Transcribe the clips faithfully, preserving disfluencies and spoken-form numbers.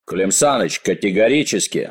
Клим Саныч, категорически.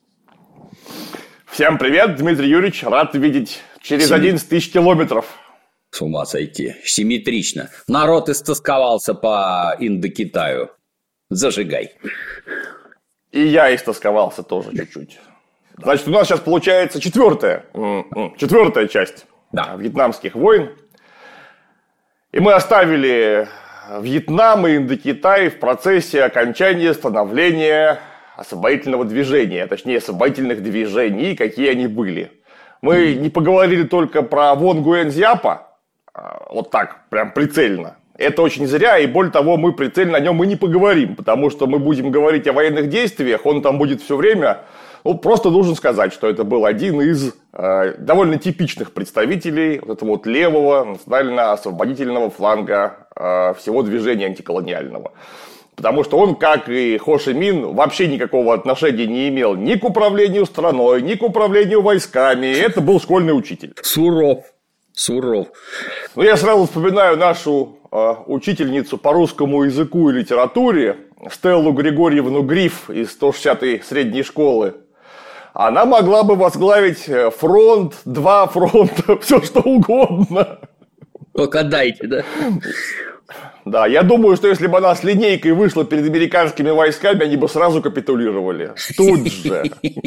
Всем привет, Дмитрий Юрьевич, рад видеть через Сим... одиннадцать тысяч километров. С ума сойти, симметрично. Народ истосковался по Индокитаю. Зажигай. И я истосковался тоже чуть-чуть. Значит, у нас сейчас получается четвертая, четвертая часть да. вьетнамских войн. И мы оставили Вьетнам и Индокитай в процессе окончания становления освободительного движения, точнее освободительных движений, какие они были. Мы не поговорили только про Вон Гуэн Зяпа, вот так, прям прицельно. Это очень зря, и более того, мы прицельно о нем и не поговорим, потому что мы будем говорить о военных действиях, он там будет все время. Ну, просто должен сказать, что это был один из э, довольно типичных представителей вот этого вот левого национально-освободительного фланга э, всего движения антиколониального. Потому что он, как и Хо Ши Мин, вообще никакого отношения не имел ни к управлению страной, ни к управлению войсками. Это был школьный учитель. Суров. Суров. Ну, я сразу вспоминаю нашу э, учительницу по русскому языку и литературе Стеллу Григорьевну Гриф из сто шестидесятой средней школы. Она могла бы возглавить фронт, два фронта, все что угодно. Только дайте, да? Да, я думаю, что если бы она с линейкой вышла перед американскими войсками, они бы сразу капитулировали. Тут же.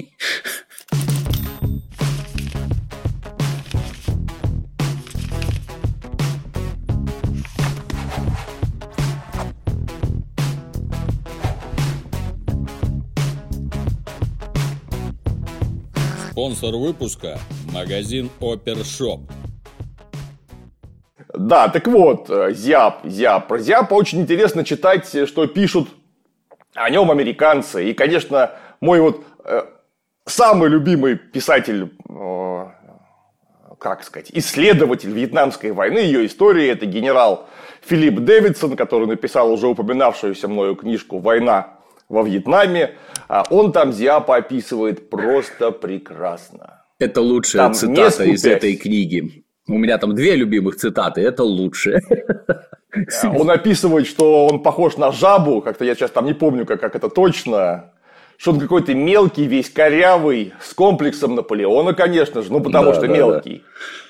Спонсор выпуска – магазин Опершоп. Да, так вот, Зяп, Зяп. Про Зяпа очень интересно читать, что пишут о нем американцы. И, конечно, мой вот э, самый любимый писатель, э, как сказать, исследователь Вьетнамской войны, ее истории, это генерал Филипп Дэвидсон, который написал уже упоминавшуюся мною книжку «Война во Вьетнаме». Он там Зяпа описывает просто прекрасно. Это лучшая там цитата из этой книги. У меня там две любимых цитаты, это лучшее. Он описывает, что он похож на жабу, как-то я сейчас там не помню, как, как это точно, что он какой-то мелкий, весь корявый, с комплексом Наполеона, конечно же, ну потому да, что да, мелкий.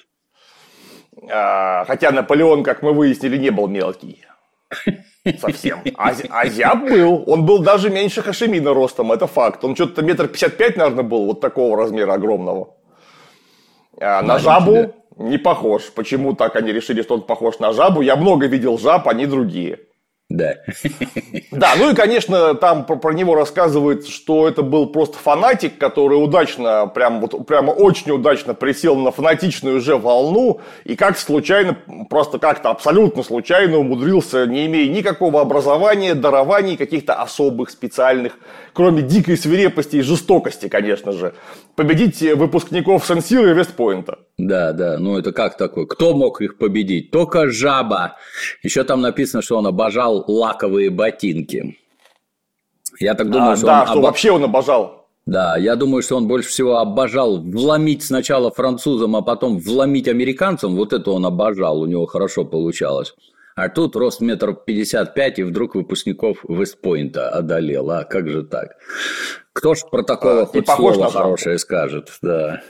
Да. Хотя Наполеон, как мы выяснили, не был мелкий. Совсем. А, а Зяб был. Он был даже меньше Хо Ши Мина ростом, это факт. Он что-то метр пятьдесят пять, наверное, был, вот такого размера огромного. А на жабу да. не похож. Почему так они решили, что он похож на жабу? Я много видел жаб, они другие. Да. Да, ну и, конечно, там про, про него рассказывается, что это был просто фанатик, который удачно, прям, вот, прямо очень удачно присел на фанатичную уже волну и как случайно, просто как-то абсолютно случайно умудрился, не имея никакого образования, дарований, каких-то особых, специальных, кроме дикой свирепости и жестокости, конечно же, победить выпускников Сен-Сира и Вестпойнта. Да, да, ну это как такое? Кто мог их победить? Только жаба. Еще там написано, что он обожал лаковые ботинки. Я так думаю, а, что да, он... что об... вообще он обожал. Да, я думаю, что он больше всего обожал вломить сначала французам, а потом вломить американцам. Вот это он обожал, у него хорошо получалось. А тут рост метр пятьдесят пять, и вдруг выпускников Вестпойнта одолел. А как же так? Кто ж про такого а, хоть слово хорошее скажет? Да.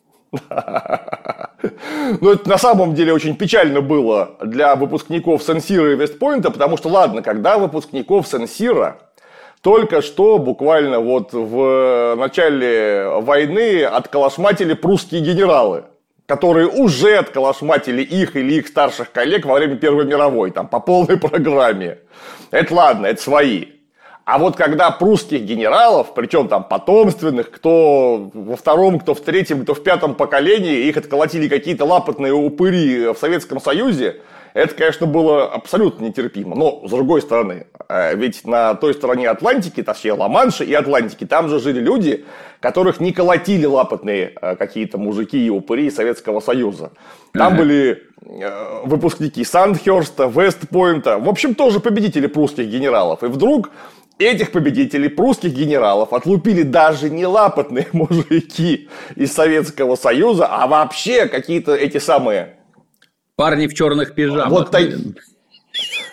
Ну, это на самом деле очень печально было для выпускников Сен-Сира и Вестпойнта, потому что, ладно, когда выпускников Сен-Сира только что, буквально вот в начале войны, отколошматили прусские генералы, которые уже отколошматили их или их старших коллег во время Первой мировой, там, по полной программе. Это ладно, это свои. А вот когда прусских генералов, причем там потомственных, кто во втором, кто в третьем, кто в пятом поколении, их отколотили какие-то лапотные упыри в Советском Союзе, это, конечно, было абсолютно нетерпимо. Но, с другой стороны, ведь на той стороне Атлантики, точнее Ла-Манша и Атлантики, там же жили люди, которых не колотили лапотные какие-то мужики и упыри из Советского Союза. Там ага. были выпускники Сандхерста, Вестпойнта, в общем, тоже победители прусских генералов. И вдруг этих победителей, прусских генералов, отлупили даже не лапотные мужики из Советского Союза, а вообще какие-то эти самые... Парни в черных пижамах. Вот так...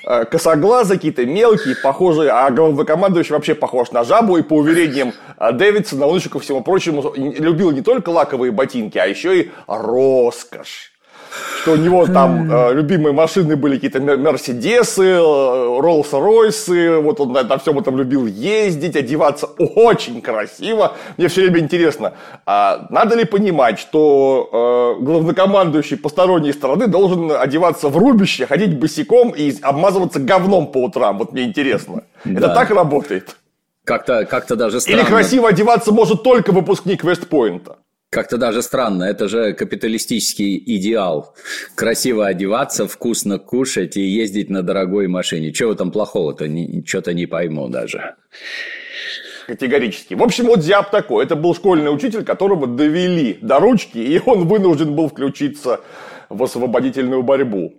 косоглазые, какие-то мелкие, похожие, а главнокомандующий вообще похож на жабу, и по уверениям Дэвидсона, он еще, ко всему прочему, любил не только лаковые ботинки, а еще и роскошь. Что у него там э, любимые машины были какие-то Мерседесы, Роллс-Ройсы, вот он на, на всем этом любил ездить, одеваться очень красиво. Мне все время интересно, а надо ли понимать, что э, главнокомандующий посторонней страны должен одеваться в рубище, ходить босиком и обмазываться говном по утрам? Вот мне интересно. Да. Это так работает? Как-то, как-то даже странно. Или красиво одеваться может только выпускник Вестпойнта? Как-то даже странно, это же капиталистический идеал. Красиво одеваться, вкусно кушать и ездить на дорогой машине. Чего там плохого-то? Что-то не пойму даже. Категорически. В общем, вот зяб такой. Это был школьный учитель, которого довели до ручки, и он вынужден был включиться в освободительную борьбу.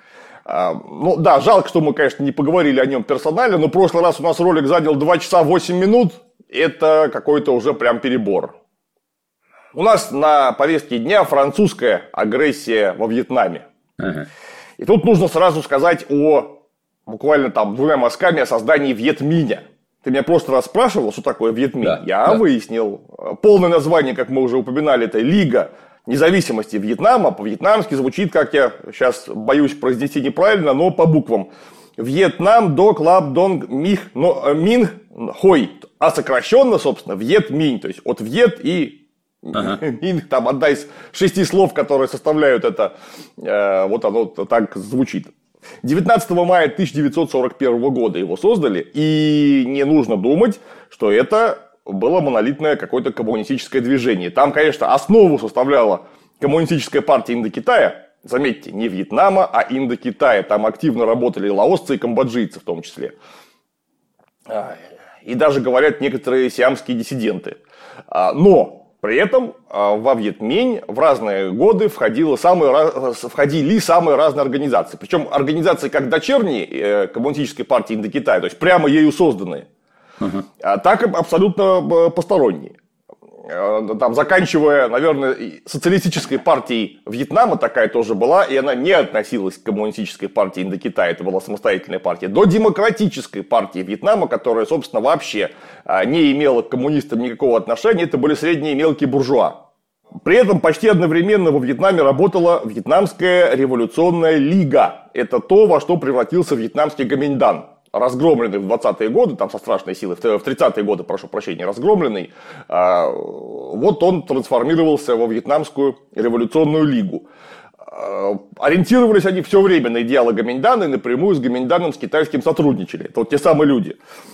Ну да, жалко, что мы, конечно, не поговорили о нем персонально, но в прошлый раз у нас ролик занял два часа восемь минут. Это какой-то уже прям перебор. У нас на повестке дня французская агрессия во Вьетнаме. Ага. И тут нужно сразу сказать о, буквально там двумя мазками, о создании Вьетминя. Ты меня просто расспрашивал, что такое Вьетминь. Да, Я да. выяснил. Полное название, как мы уже упоминали, это Лига независимости Вьетнама. По-вьетнамски звучит, как я сейчас боюсь произнести неправильно, но по буквам. Вьетнам Док Лаб Донг Мих Мин Хой. А сокращенно, собственно, Вьетминь. То есть от Вьет и Ага. Минг, там одна из шести слов, которые составляют это, э, вот оно так звучит. девятнадцатого мая тысяча девятьсот сорок первого года его создали, и не нужно думать, что это было монолитное какое-то коммунистическое движение. Там, конечно, основу составляла коммунистическая партия Индокитая, заметьте, не Вьетнама, а Индокитая. Там активно работали лаосцы и камбоджийцы в том числе. И даже, говорят, некоторые сиамские диссиденты. Но при этом во Вьетминь в разные годы входили самые, входили самые разные организации. Причем организации как дочерние коммунистической партии Индокитая, то есть прямо ею созданные, uh-huh. так и абсолютно посторонние. Там, заканчивая, наверное, социалистической партией Вьетнама такая тоже была, и она не относилась к коммунистической партии Индокитая, это была самостоятельная партия, до демократической партии Вьетнама, которая, собственно, вообще не имела к коммунистам никакого отношения, это были средние и мелкие буржуа. При этом почти одновременно во Вьетнаме работала Вьетнамская революционная лига. Это то, во что превратился вьетнамский Гоминьдан. Разгромленный в двадцатые годы, там со страшной силой, в тридцатые годы, прошу прощения, разгромленный, вот он трансформировался во Вьетнамскую революционную лигу. Ориентировались они все время на идеалы Гоминьдана и напрямую с Гоминьданом, с китайским сотрудничали. Это вот те самые люди.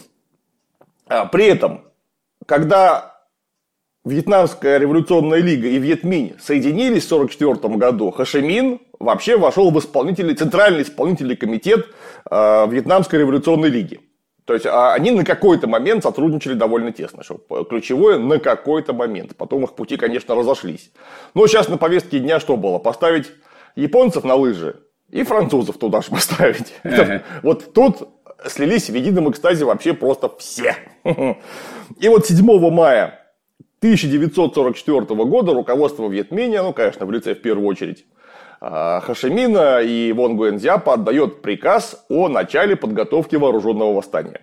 При этом, когда Вьетнамская революционная лига и Вьетминь соединились в сорок четвёртом году, Хо Ши Мин вообще вошел в исполнительный, центральный исполнительный комитет э, Вьетнамской революционной лиги. То есть они на какой-то момент сотрудничали довольно тесно. Что ключевое, на какой-то момент. Потом их пути, конечно, разошлись. Но сейчас на повестке дня что было? Поставить японцев на лыжи и французов туда же поставить. Uh-huh. Вот тут слились в едином экстазе вообще просто все. И вот седьмого мая тысяча девятьсот сорок четвёртого года руководство Вьетминя, ну, конечно, в лице в первую очередь Хо Ши Мина и Вон Гуэнцзяпа отдает приказ о начале подготовки вооруженного восстания.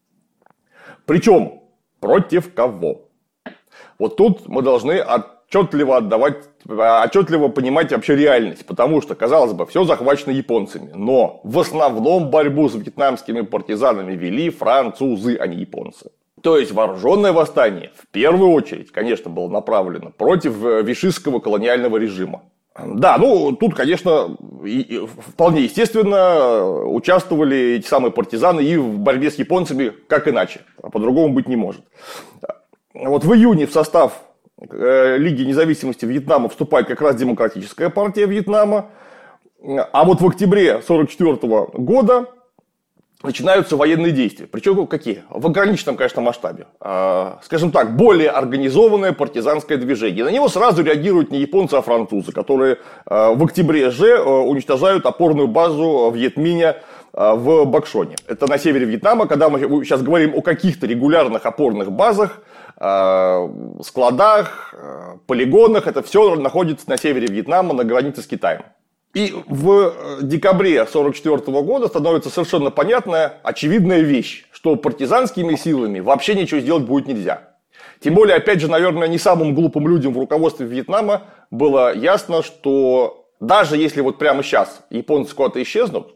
Причем против кого? Вот тут мы должны отчетливо отдавать, отчетливо понимать вообще реальность, потому что, казалось бы, все захвачено японцами, но в основном борьбу с вьетнамскими партизанами вели французы, а не японцы. То есть вооруженное восстание в первую очередь, конечно, было направлено против вишистского колониального режима. Да, ну тут, конечно, и, и, вполне естественно участвовали эти самые партизаны и в борьбе с японцами, как иначе, а по-другому быть не может. Вот в июне в состав э, Лиги независимости Вьетнама вступает как раз Демократическая партия Вьетнама, а вот в октябре сорок четвёртого года начинаются военные действия. Причем какие? В ограниченном, конечно, масштабе. Скажем так, более организованное партизанское движение. На него сразу реагируют не японцы, а французы, которые в октябре же уничтожают опорную базу Вьетминя в Бакшоне. Это на севере Вьетнама, когда мы сейчас говорим о каких-то регулярных опорных базах, складах, полигонах. Это все находится на севере Вьетнама, на границе с Китаем. И в декабре сорок четвёртого года становится совершенно понятная, очевидная вещь, что партизанскими силами вообще ничего сделать будет нельзя. Тем более, опять же, наверное, не самым глупым людям в руководстве Вьетнама было ясно, что даже если вот прямо сейчас японцы куда-то исчезнут,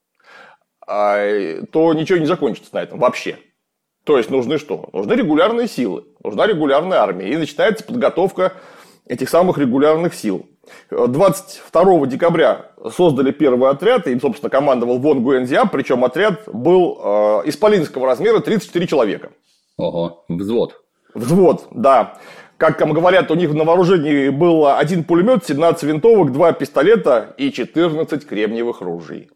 то ничего не закончится на этом вообще. То есть нужны что? Нужны регулярные силы, нужна регулярная армия. И начинается подготовка этих самых регулярных сил. двадцать второго декабря создали первый отряд, им, собственно, командовал Вон Гуэнзя, причем отряд был э, исполинского размера тридцать четыре человека. Ого, взвод. Взвод, да. Как там говорят, у них на вооружении было один пулемет, семнадцать винтовок, два пистолета и четырнадцать кремниевых ружей.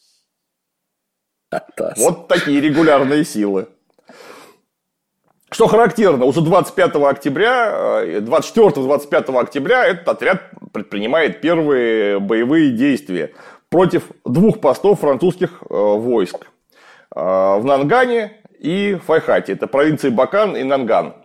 Атас. Вот такие регулярные силы. Что характерно, уже двадцать пятого октября, двадцать четвёртого двадцать пятого октября этот отряд предпринимает первые боевые действия против двух постов французских войск в Нангане и Файхате. Это провинции Бакан и Нанган.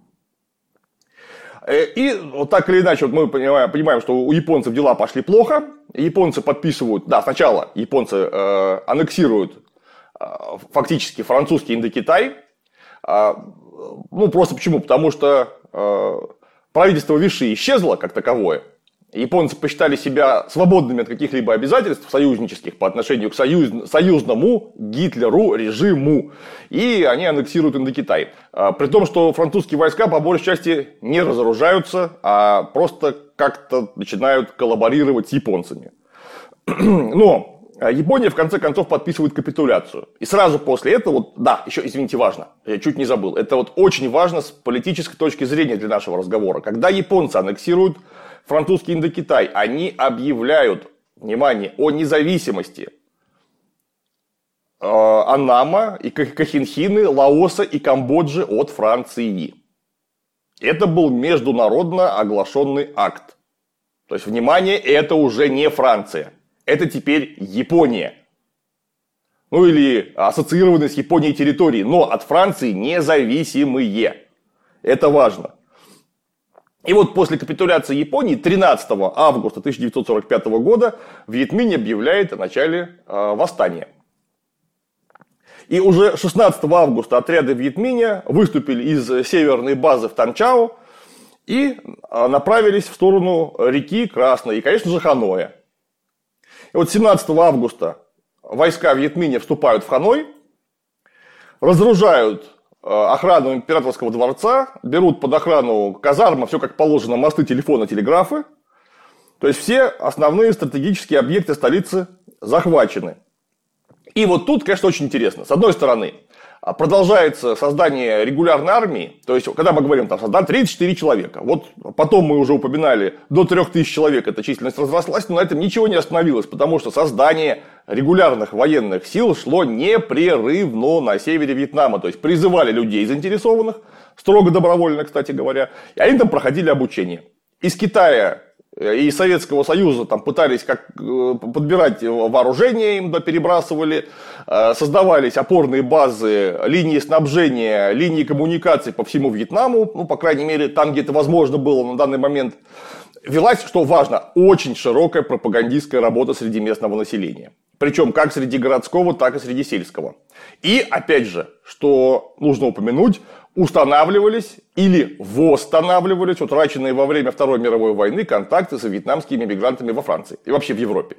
И вот так или иначе, вот мы понимаем, понимаем, что у японцев дела пошли плохо. Японцы подписывают, да, сначала японцы э, аннексируют э, фактически французский Индокитай. Э, ну, просто почему? Потому что э, правительство Виши исчезло как таковое. Японцы посчитали себя свободными от каких-либо обязательств союзнических по отношению к союз... союзному Гитлеру режиму. И они аннексируют Индокитай. При том, что французские войска по большей части не разоружаются, а просто как-то начинают коллаборировать с японцами. Но Япония в конце концов подписывает капитуляцию. И сразу после этого, вот, да, еще, извините, важно, я чуть не забыл, это вот очень важно с политической точки зрения для нашего разговора. Когда японцы аннексируют французский Индокитай, они объявляют, внимание, о независимости э, Анама, и Кохинхины, Лаоса и Камбоджи от Франции. Это был международно оглашенный акт. То есть, внимание, это уже не Франция. Это теперь Япония. Ну или ассоциированные с Японией территории, но от Франции независимые. Это важно. И вот после капитуляции Японии тринадцатого августа тысяча девятьсот сорок пятого года Вьет Минь объявляет о начале э, восстания. И уже шестнадцатого августа отряды Вьет Миня выступили из северной базы в Танчао и э, направились в сторону реки Красной и, конечно же, Ханоя. И вот семнадцатого августа войска Вьет Миня вступают в Ханой, разоружают охрану императорского дворца, берут под охрану казармы, все как положено, мосты, телефоны, телеграфы. То есть все основные стратегические объекты столицы захвачены. И вот тут, конечно, очень интересно. С одной стороны, продолжается создание регулярной армии. То есть, когда мы говорим, там создано тридцать четыре человека. Вот потом мы уже упоминали, до трех тысяч человек эта численность разрослась, но на этом ничего не остановилось, потому что создание регулярных военных сил шло непрерывно на севере Вьетнама. То есть, призывали людей заинтересованных, строго добровольно, кстати говоря, и они там проходили обучение. Из Китая и Советского Союза там пытались как, подбирать вооружение, им да, перебрасывали, создавались опорные базы, линии снабжения, линии коммуникаций по всему Вьетнаму, ну, по крайней мере, там, где это возможно было на данный момент. Велась, что важно, очень широкая пропагандистская работа среди местного населения. Причем как среди городского, так и среди сельского. И, опять же, что нужно упомянуть, устанавливались или восстанавливались утраченные во время Второй мировой войны контакты с вьетнамскими мигрантами во Франции и вообще в Европе.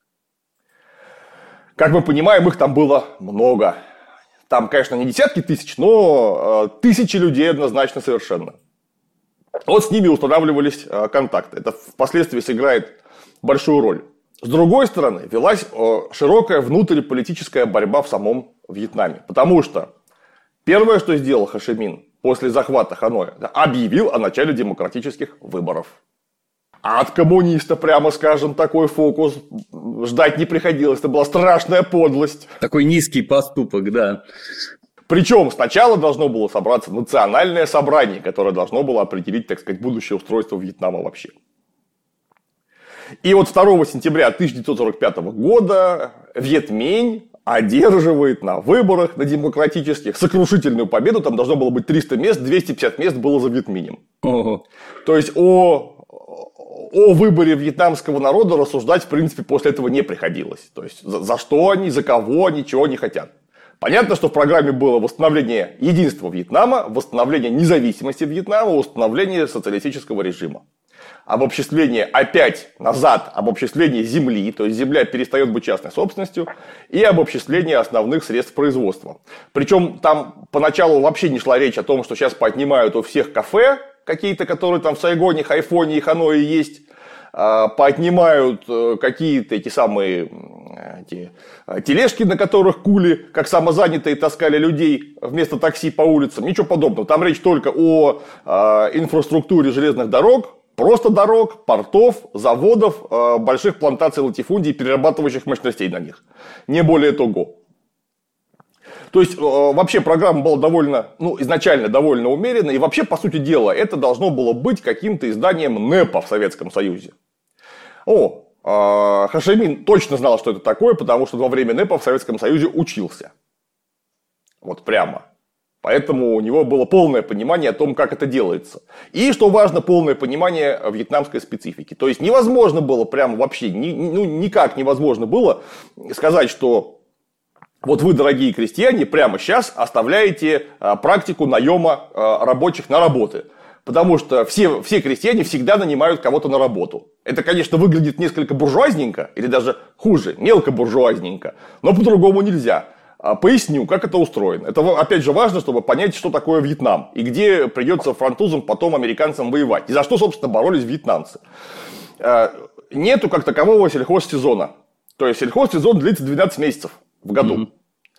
Как мы понимаем, их там было много. Там, конечно, не десятки тысяч, но тысячи людей однозначно совершенно. Вот с ними устанавливались контакты. Это впоследствии сыграет большую роль. С другой стороны, велась широкая внутриполитическая борьба в самом Вьетнаме. Потому что первое, что сделал Хо Ши Мин после захвата Ханоя, объявил о начале демократических выборов. А от коммуниста, прямо скажем, такой фокус ждать не приходилось. Это была страшная подлость. Такой низкий поступок, да. Причем сначала должно было собраться национальное собрание, которое должно было определить, так сказать, будущее устройство Вьетнама вообще. И вот второго сентября тысяча девятьсот сорок пятого года Вьет Минь одерживает на выборах, на демократических, сокрушительную победу. Там должно было быть триста мест, двести пятьдесят мест было за Вьет Минем. Ого. То есть о, о выборе вьетнамского народа рассуждать, в принципе, после этого не приходилось. То есть, за, за что они, за кого они, чего они хотят. Понятно, что в программе было восстановление единства Вьетнама, восстановление независимости Вьетнама, восстановление социалистического режима. Обобществление опять назад, обобществление земли, то есть земля перестает быть частной собственностью, и обобществление основных средств производства. Причем там поначалу вообще не шла речь о том, что сейчас поднимают у всех кафе какие-то, которые там в Сайгоне, Хайфоне и Ханое есть, поотнимают какие-то эти самые эти, тележки, на которых кули, как самозанятые, таскали людей вместо такси по улицам. Ничего подобного. Там речь только о инфраструктуре железных дорог, просто дорог, портов, заводов, больших плантаций латифундий и перерабатывающих мощностей на них. Не более того. То есть, вообще программа была довольно, ну, изначально довольно умеренная. И вообще, по сути дела, это должно было быть каким-то изданием НЭПа в Советском Союзе. О, Хошимин точно знал, что это такое, потому что во время НЭПа в Советском Союзе учился. Вот прямо. Поэтому у него было полное понимание о том, как это делается. И, что важно, полное понимание вьетнамской специфики. То есть, невозможно было прямо вообще, ни, ну, никак невозможно было сказать, что вот вы, дорогие крестьяне, прямо сейчас оставляете практику наема рабочих на работы. Потому что все, все крестьяне всегда нанимают кого-то на работу. Это, конечно, выглядит несколько буржуазненько, или даже хуже, мелкобуржуазненько, но по-другому нельзя. Поясню, как это устроено. Это, опять же, важно, чтобы понять, что такое Вьетнам. И где придется французам, потом американцам воевать. И за что, собственно, боролись вьетнамцы. Нету как такового сельхозсезона. То есть, сельхозсезон длится двенадцать месяцев в году. Mm-hmm.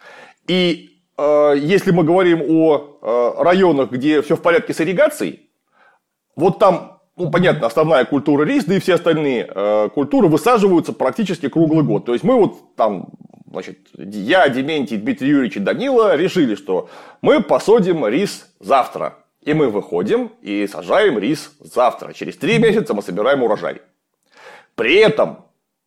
И э, если мы говорим о э, районах, где все в порядке с ирригацией, вот там, ну, понятно, основная культура рис, да и все остальные э, культуры высаживаются практически круглый год. То есть, мы вот там... Значит, я, Дементий, Дмитрий Юрьевич и Данила решили, что мы посадим рис завтра. И мы выходим и сажаем рис завтра. Через три месяца мы собираем урожай. При этом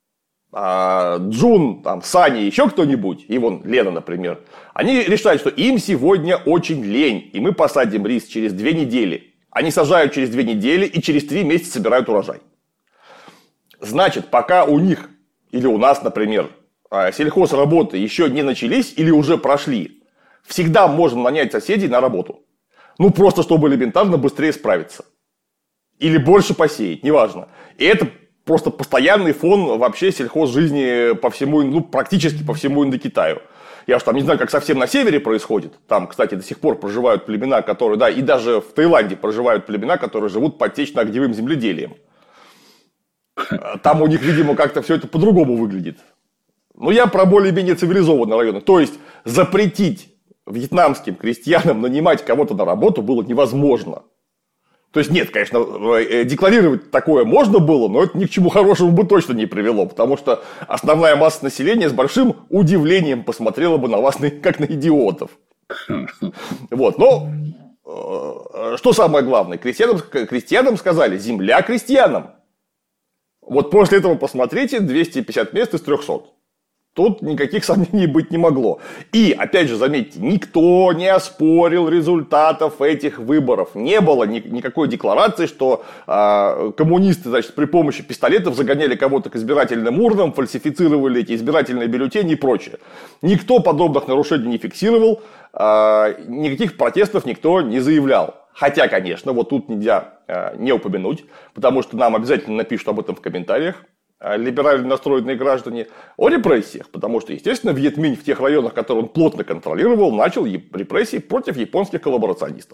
Джун, там, Саня, еще кто-нибудь, и вон Лена, например, они решают, что им сегодня очень лень. И мы посадим рис через две недели. Они сажают через две недели и через три месяца собирают урожай. Значит, пока у них или у нас, например, сельхозработы еще не начались или уже прошли, всегда можно нанять соседей на работу. Ну, просто чтобы элементарно быстрее справиться. Или больше посеять, неважно. И это просто постоянный фон вообще сельхозжизни по всему, ну, практически по всему Индокитаю. Я уж там не знаю, как совсем на севере происходит. Там, кстати, до сих пор проживают племена, которые, да, и даже в Таиланде проживают племена, которые живут под течно-огневым земледелием. Там у них, видимо, как-то все это по-другому выглядит. Но я про более-менее цивилизованные районы. То есть, запретить вьетнамским крестьянам нанимать кого-то на работу было невозможно. То есть, нет, конечно, декларировать такое можно было, но это ни к чему хорошему бы точно не привело. Потому что основная масса населения с большим удивлением посмотрела бы на вас как на идиотов. Вот, но что самое главное? Крестьянам, крестьянам сказали: земля крестьянам. Вот после этого посмотрите, двести пятьдесят мест из трехсот. Тут никаких сомнений быть не могло. И, опять же, заметьте, никто не оспорил результатов этих выборов. Не было ни, никакой декларации, что э, коммунисты, значит, при помощи пистолетов загоняли кого-то к избирательным урнам, фальсифицировали эти избирательные бюллетени и прочее. Никто подобных нарушений не фиксировал, э, никаких протестов никто не заявлял. Хотя, конечно, вот тут нельзя э, не упомянуть, потому что нам обязательно напишут об этом в комментариях либерально настроенные граждане, о репрессиях. Потому что, естественно, Вьет Минь в тех районах, которые он плотно контролировал, начал репрессии против японских коллаборационистов.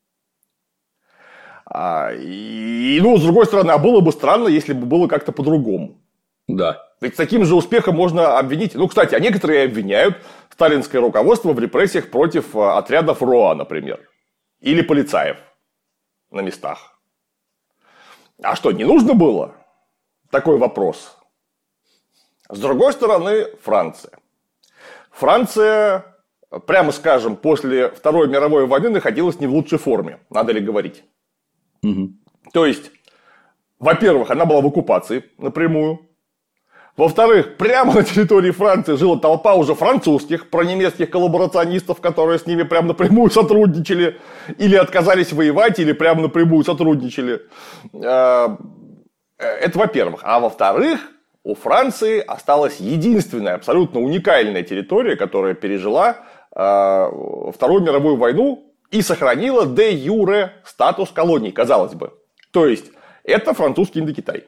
И, ну, с другой стороны, а было бы странно, если бы было как-то по-другому. Да. Ведь с таким же успехом можно обвинить... Ну, кстати, а некоторые обвиняют сталинское руководство в репрессиях против отрядов РОА, например. Или полицаев на местах. А что, не нужно было? Такой вопрос. С другой стороны, Франция. Франция, прямо скажем, после Второй мировой войны находилась не в лучшей форме, надо ли говорить. Угу. То есть, во-первых, она была в оккупации напрямую. Во-вторых, прямо на территории Франции жила толпа уже французских пронемецких коллаборационистов, которые с ними прямо напрямую сотрудничали. Или отказались воевать, или прямо напрямую сотрудничали. Это во-первых. А во-вторых, у Франции осталась единственная, абсолютно уникальная территория, которая пережила э, Вторую мировую войну и сохранила де-юре статус колонии, казалось бы. То есть, это французский Индокитай.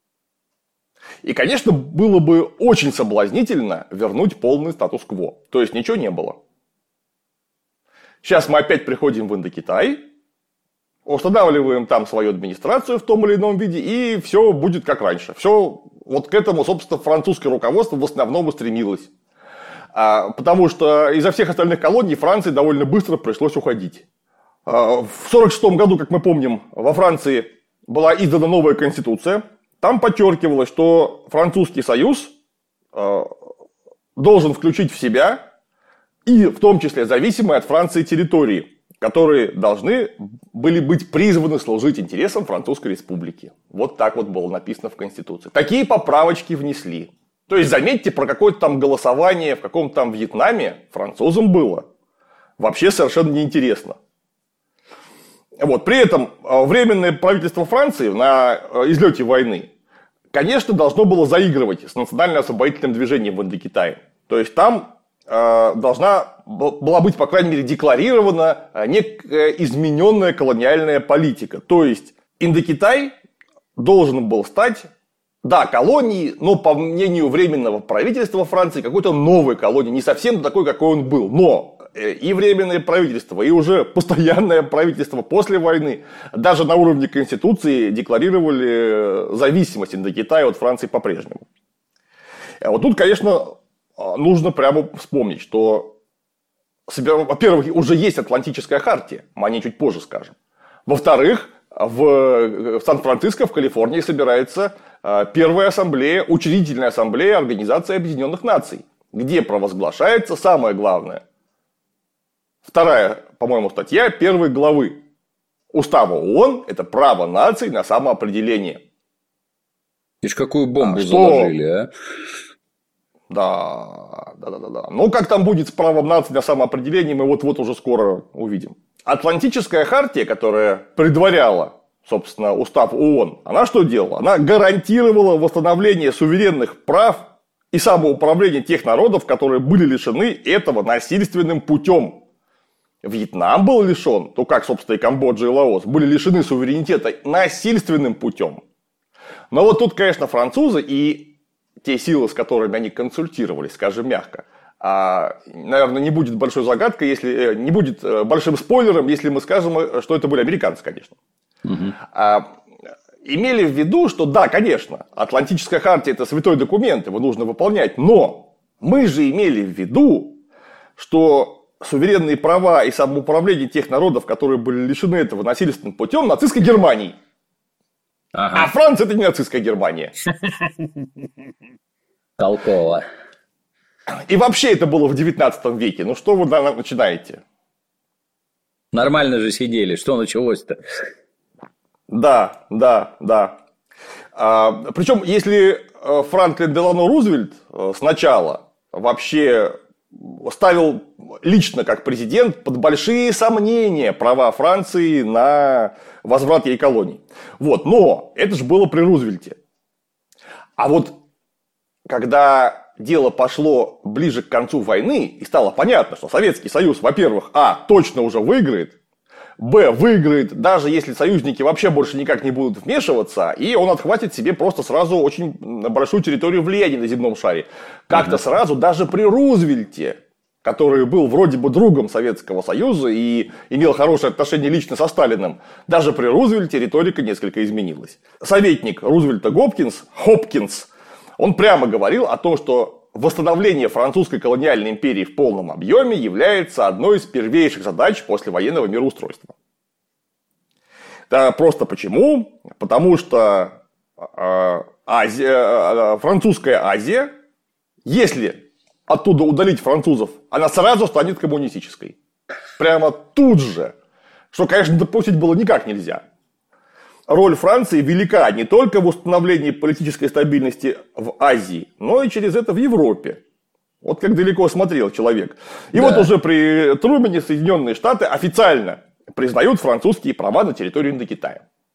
И, конечно, было бы очень соблазнительно вернуть полный статус-кво. То есть, ничего не было. Сейчас мы опять приходим в Индокитай, устанавливаем там свою администрацию в том или ином виде, и все будет как раньше. Все вот к этому, собственно, французское руководство в основном и стремилось. А, потому что изо всех остальных колоний Франции довольно быстро пришлось уходить. А, в сорок шестом году, как мы помним, во Франции была издана новая конституция. Там подчеркивалось, что Французский союз а, должен включить в себя и в том числе зависимые от Франции территории, которые должны были быть призваны служить интересам Французской Республики. Вот так вот было написано в Конституции. Такие поправочки внесли. То есть, заметьте, про какое-то там голосование в каком-то там Вьетнаме французам было вообще совершенно неинтересно. Вот. При этом Временное правительство Франции на излете войны, конечно, должно было заигрывать с национально-освободительным движением в Индокитае. То есть, там должна была быть, по крайней мере, декларирована некая измененная колониальная политика. То есть, Индокитай должен был стать, да, колонией, но, по мнению Временного правительства Франции, какой-то новой колонией. Не совсем такой, какой он был. Но и Временное правительство, и уже постоянное правительство после войны, даже на уровне Конституции декларировали зависимость Индокитая от Франции по-прежнему. Вот тут, конечно, нужно прямо вспомнить, что, во-первых, уже есть Атлантическая хартия, мы о ней чуть позже скажем. Во-вторых, в Сан-Франциско, в Калифорнии, собирается первая ассамблея, учредительная ассамблея Организации Объединенных Наций, где провозглашается самое главное. Вторая, по-моему, статья первой главы Устава ООН – это право наций на самоопределение. Ишь, какую бомбу а, что... заложили, а? Да, да, да, да, да. Ну, как там будет с правом нации на самоопределение, мы вот-вот уже скоро увидим. Атлантическая хартия, которая предваряла, собственно, устав ООН, она что делала? Она гарантировала восстановление суверенных прав и самоуправления тех народов, которые были лишены этого насильственным путем. Вьетнам был лишен, то как, собственно, и Камбоджа, и Лаос, были лишены суверенитета насильственным путем. Но вот тут, конечно, французы и те силы, с которыми они консультировались, скажем мягко, а, наверное, не будет большой загадкой, если не будет большим спойлером, если мы скажем, что это были американцы, конечно. Угу. А, имели в виду, что да, конечно, Атлантическая хартия – это святой документ, его нужно выполнять, но мы же имели в виду, что суверенные права и самоуправление тех народов, которые были лишены этого насильственным путем, нацистской Германии. Ага. А Франция – это не нацистская Германия. Толково. И вообще это было в девятнадцатом веке. Ну что вы начинаете? Нормально же сидели. Что началось-то? Да, да, да. А, причем, если Франклин Делано Рузвельт сначала вообще ставил лично как президент под большие сомнения права Франции на возврат ей колоний. Вот. Но это же было при Рузвельте. А вот когда дело пошло ближе к концу войны, и стало понятно, что Советский Союз, во-первых, а, точно уже выиграет, б, выиграет, даже если союзники вообще больше никак не будут вмешиваться, и он отхватит себе просто сразу очень большую территорию влияния на земном шаре. Как-то сразу, даже при Рузвельте, который был вроде бы другом Советского Союза и имел хорошие отношения лично со Сталиным, даже при Рузвельте риторика несколько изменилась. Советник Рузвельта Гопкинс, Хопкинс, он прямо говорил о том, что восстановление французской колониальной империи в полном объеме является одной из первейших задач послевоенного мироустройства. Да, просто почему? Потому что э, Азия, э, французская Азия, если оттуда удалить французов, она сразу станет коммунистической. Прямо тут же. Что, конечно, допустить было никак нельзя. Роль Франции велика не только в установлении политической стабильности в Азии, но и через это в Европе. Вот как далеко смотрел человек. И да. Вот уже при Трумэне Соединенные Штаты официально признают французские права на территории Индокитая.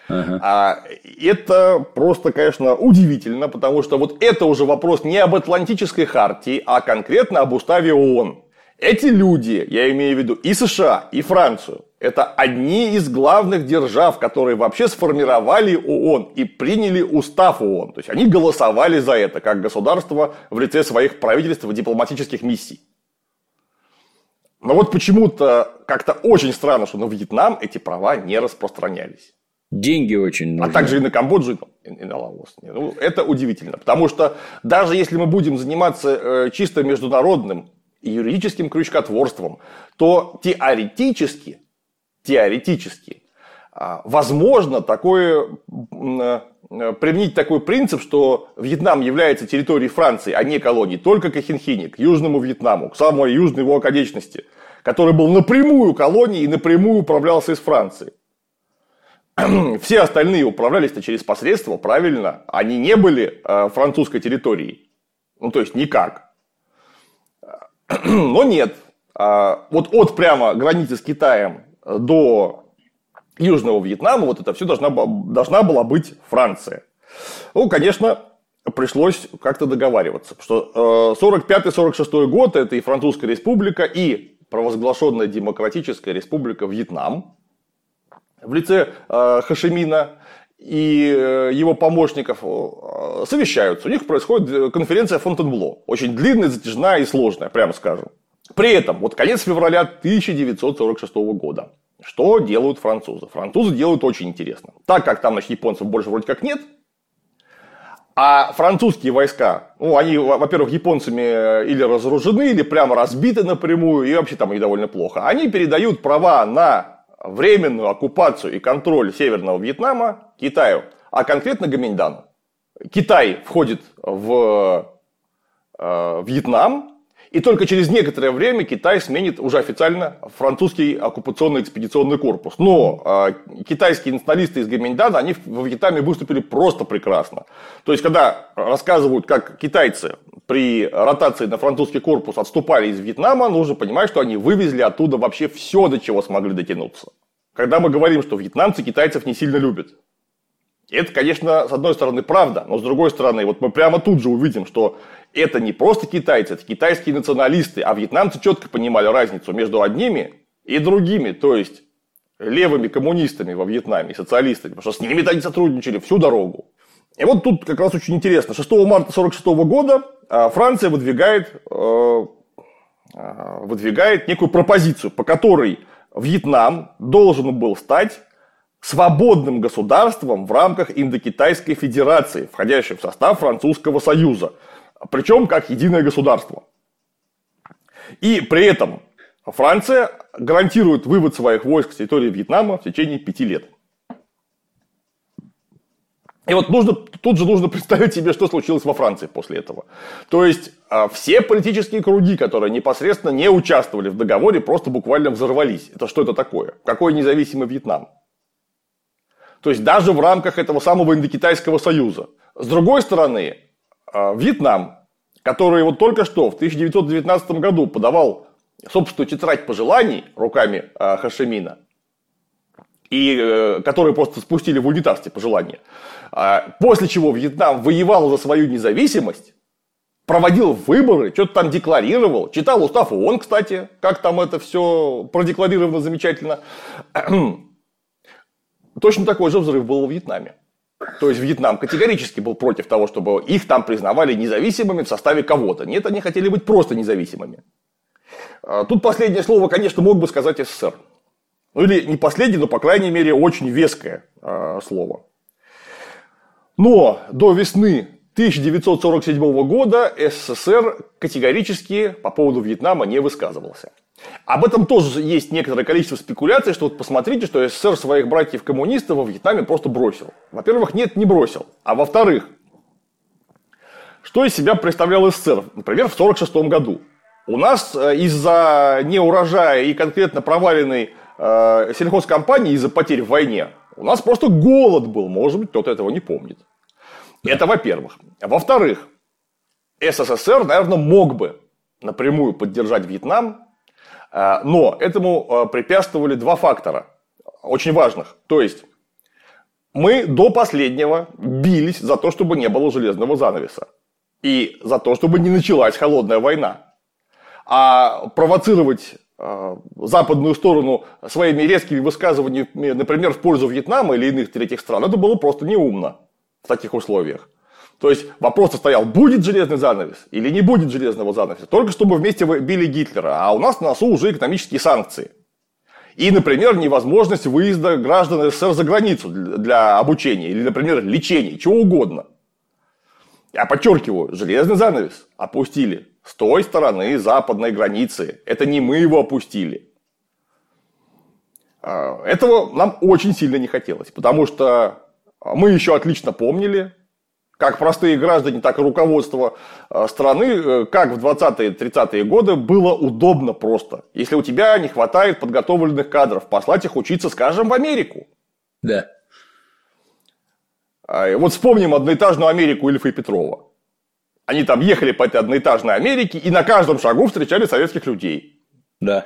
Ага. А, это просто, конечно, удивительно, потому что вот это уже вопрос не об Атлантической хартии, а конкретно об уставе ООН. Эти люди, я имею в виду и США, и Францию, это одни из главных держав, которые вообще сформировали ООН и приняли устав ООН. То есть они голосовали за это, как государство в лице своих правительств и дипломатических миссий. Но вот почему-то как-то очень странно, что на Вьетнам эти права не распространялись. Деньги очень нужны. А также и на Камбоджу, и на Лаос. Ну, это удивительно. Потому что даже если мы будем заниматься чисто международным и юридическим крючкотворством, то теоретически, теоретически возможно такое, применить такой принцип, что Вьетнам является территорией Франции, а не колонией, только к Эхинхине, к Южному Вьетнаму, к самой южной его оконечности, который был напрямую колонией и напрямую управлялся из Франции. Все остальные управлялись-то через посредство, правильно, они не были французской территорией. Ну, то есть, никак. Но нет. Вот от прямо границы с Китаем до Южного Вьетнама вот это все должна, должна была быть Франция. Ну, конечно, пришлось как-то договариваться. Потому что сорок пятый сорок шестой год это и Французская республика, и провозглашенная Демократическая республика Вьетнам в лице Хошимина и его помощников совещаются. У них происходит конференция Фонтенбло. Очень длинная, затяжная и сложная, прямо скажем. При этом, вот конец февраля тысяча девятьсот сорок шестого года. Что делают французы? Французы делают очень интересно. Так как там, значит, японцев больше вроде как нет, а французские войска, ну, они, во-первых, японцами или разоружены, или прямо разбиты напрямую, и вообще там они довольно плохо. Они передают права на временную оккупацию и контроль Северного Вьетнама Китаю, а конкретно Гоминьдану. Китай входит в э, Вьетнам, и только через некоторое время Китай сменит уже официально французский оккупационный экспедиционный корпус. Но э, китайские националисты из Гоминьдана, они во Вьетнаме выступили просто прекрасно. То есть, когда рассказывают, как китайцы при ротации на французский корпус отступали из Вьетнама, нужно понимать, что они вывезли оттуда вообще все, до чего смогли дотянуться. Когда мы говорим, что вьетнамцы китайцев не сильно любят, это, конечно, с одной стороны правда, но с другой стороны, вот мы прямо тут же увидим, что это не просто китайцы, это китайские националисты, а вьетнамцы четко понимали разницу между одними и другими, то есть левыми коммунистами во Вьетнаме, социалистами, потому что с ними они сотрудничали всю дорогу. И вот тут как раз очень интересно. шестого марта сорок шестого года Франция выдвигает, выдвигает некую пропозицию, по которой Вьетнам должен был стать свободным государством в рамках Индокитайской Федерации, входящей в состав Французского Союза, причем как единое государство. И при этом Франция гарантирует вывод своих войск с территории Вьетнама в течение пяти лет. И вот нужно, тут же нужно представить себе, что случилось во Франции после этого. То есть, все политические круги, которые непосредственно не участвовали в договоре, просто буквально взорвались. Это что это такое? Какой независимый Вьетнам? То есть, даже в рамках этого самого Индокитайского союза. С другой стороны, Вьетнам, который вот только что в тысяча девятьсот девятнадцатом году подавал собственную тетрадь пожеланий руками Хошимина, и которые просто спустили в унитаз эти пожелания. После чего Вьетнам воевал за свою независимость, проводил выборы, что-то там декларировал, читал устав ООН, кстати, как там это все продекларировано замечательно. Точно такой же взрыв был во Вьетнаме. То есть Вьетнам категорически был против того, чтобы их там признавали независимыми в составе кого-то. Нет, они хотели быть просто независимыми. Тут последнее слово, конечно, мог бы сказать СССР. Ну или не последнее, но, по крайней мере, очень веское э, слово. Но до весны тысяча девятьсот сорок седьмого года СССР категорически по поводу Вьетнама не высказывался. Об этом тоже есть некоторое количество спекуляций, что вот посмотрите, что СССР своих братьев-коммунистов во Вьетнаме просто бросил. Во-первых, нет, не бросил. А во-вторых, что из себя представлял СССР, например, в сорок шестом году? У нас из-за неурожая и конкретно проваленной э, сельхозкомпании, из-за потерь в войне, у нас просто голод был. Может быть, кто-то этого не помнит. Это во-первых. Во-вторых, СССР, наверное, мог бы напрямую поддержать Вьетнам, э, но этому э, препятствовали два фактора очень важных. То есть, мы до последнего бились за то, чтобы не было железного занавеса. И за то, чтобы не началась холодная война. А провоцировать э, западную сторону своими резкими высказываниями, например, в пользу Вьетнама или иных третьих стран, это было просто неумно в таких условиях. То есть вопрос стоял, будет железный занавес или не будет железного занавеса. Только чтобы вместе били Гитлера. А у нас на носу уже экономические санкции. И, например, невозможность выезда граждан СССР за границу для обучения. Или, например, лечения. Чего угодно. Я подчеркиваю, железный занавес опустили с той стороны западной границы. Это не мы его опустили. Этого нам очень сильно не хотелось. Потому что мы еще отлично помнили, как простые граждане, так и руководство страны, как в двадцатые-тридцатые годы было удобно просто. Если у тебя не хватает подготовленных кадров, послать их учиться, скажем, в Америку. Да. Вот вспомним одноэтажную Америку Ильфа и Петрова. Они там ехали по этой одноэтажной Америке и на каждом шагу встречали советских людей. Да.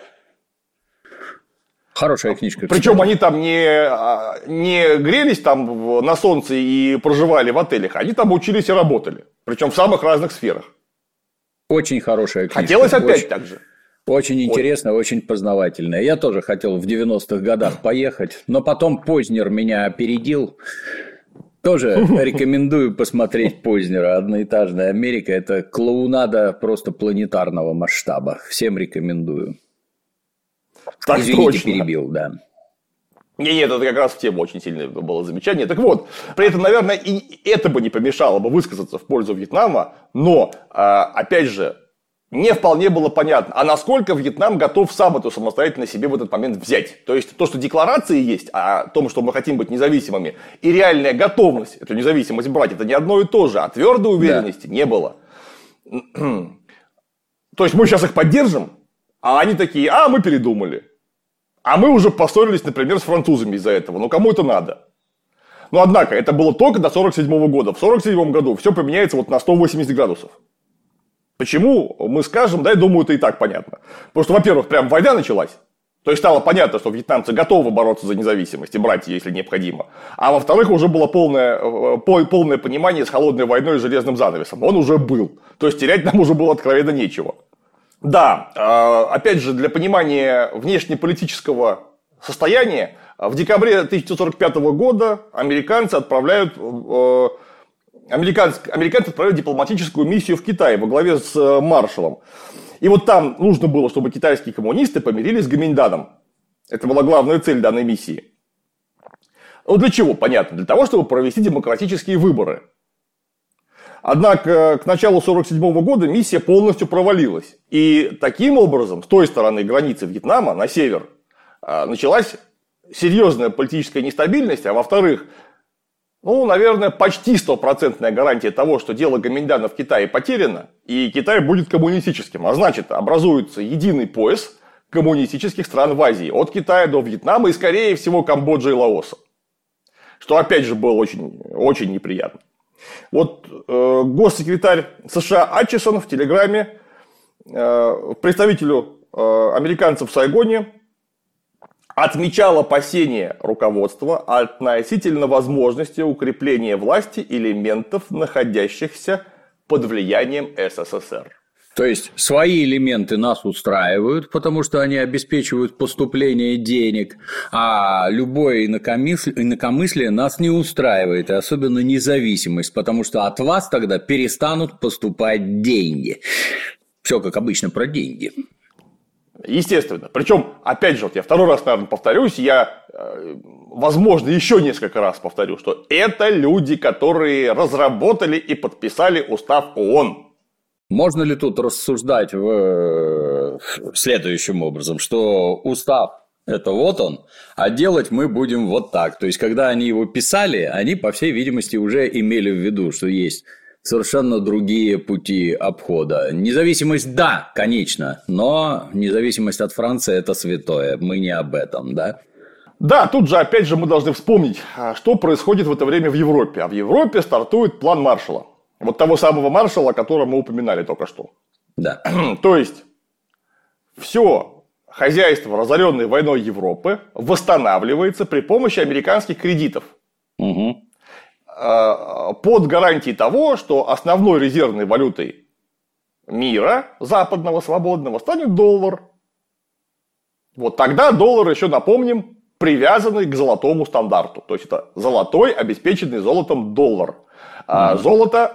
Хорошая книжка. Причем кстати. Они там не, не грелись там на солнце и проживали в отелях. Они там учились и работали. Причем в самых разных сферах. Очень хорошая книжка. Хотелось опять очень, так же. Очень интересно, очень, очень познавательная. Я тоже хотел в девяностых годах поехать, но потом Познер меня опередил. Тоже рекомендую посмотреть Познера. «Одноэтажная Америка» – это клоунада просто планетарного масштаба. Всем рекомендую. Так Извините, точно. перебил, да. Не, нет, это как раз в тему очень сильное было замечание. Так вот, при этом, наверное, и это бы не помешало бы высказаться в пользу Вьетнама, но, опять же, не вполне было понятно, а насколько Вьетнам готов сам эту самостоятельность себе в этот момент взять. То есть, то, что декларации есть о том, что мы хотим быть независимыми, и реальная готовность эту независимость брать, это не одно и то же, а твердой уверенности да. не было. То есть, мы сейчас их поддержим, а они такие, а мы передумали. А мы уже поссорились, например, с французами из-за этого. Ну, кому это надо? Но, однако, это было только до сорок седьмого года. В сорок седьмом году все поменяется вот на сто восемьдесят градусов. Почему? Мы скажем, да, я думаю, это и так понятно. Потому что, во-первых, прям война началась. То есть, стало понятно, что вьетнамцы готовы бороться за независимость и брать ее, если необходимо. А во-вторых, уже было полное, полное понимание с холодной войной и железным занавесом. Он уже был. То есть, терять нам уже было откровенно нечего. Да, опять же, для понимания внешнеполитического состояния, в декабре тысяча девятьсот сорок пятого года американцы отправляют, американцы, американцы отправляют дипломатическую миссию в Китай во главе с Маршаллом. И вот там нужно было, чтобы китайские коммунисты помирились с Гоминьданом. Это была главная цель данной миссии. Ну, для чего? Понятно. Для того, чтобы провести демократические выборы. Однако к началу сорок седьмого года миссия полностью провалилась. И таким образом, с той стороны границы Вьетнама, на север, началась серьезная политическая нестабильность. А во-вторых, ну, наверное, почти стопроцентная гарантия того, что дело Гоминьдана в Китае потеряно, и Китай будет коммунистическим. А значит, образуется единый пояс коммунистических стран в Азии. От Китая до Вьетнама и, скорее всего, Камбоджи и Лаоса. Что, опять же, было очень, очень неприятно. Вот э, госсекретарь США Атчисон в телеграме э, представителю э, американцев в Сайгоне отмечал опасения руководства относительно возможности укрепления власти элементов, находящихся под влиянием СССР. То есть, свои элементы нас устраивают, потому что они обеспечивают поступление денег, а любое инакомыслие, инакомыслие нас не устраивает, и особенно независимость, потому что от вас тогда перестанут поступать деньги. Все как обычно про деньги. Естественно. Причем, опять же, вот я второй раз, наверное, повторюсь, я, возможно, еще несколько раз повторю, что это люди, которые разработали и подписали устав ООН. Можно ли тут рассуждать в... следующим образом, что устав – это вот он, а делать мы будем вот так. То есть, когда они его писали, они, по всей видимости, уже имели в виду, что есть совершенно другие пути обхода. Независимость – да, конечно, но независимость от Франции – это святое. Мы не об этом, да? Да, тут же, опять же, мы должны вспомнить, что происходит в это время в Европе. А в Европе стартует план Маршалла. Вот того самого Маршалла, о котором мы упоминали только что. Да. То есть, все хозяйство разоренной войной Европы восстанавливается при помощи американских кредитов. Угу. Под гарантией того, что основной резервной валютой мира, западного, свободного, станет доллар. Вот тогда доллар, еще напомним, привязанный к золотому стандарту. То есть это золотой, обеспеченный золотом доллар. А золото...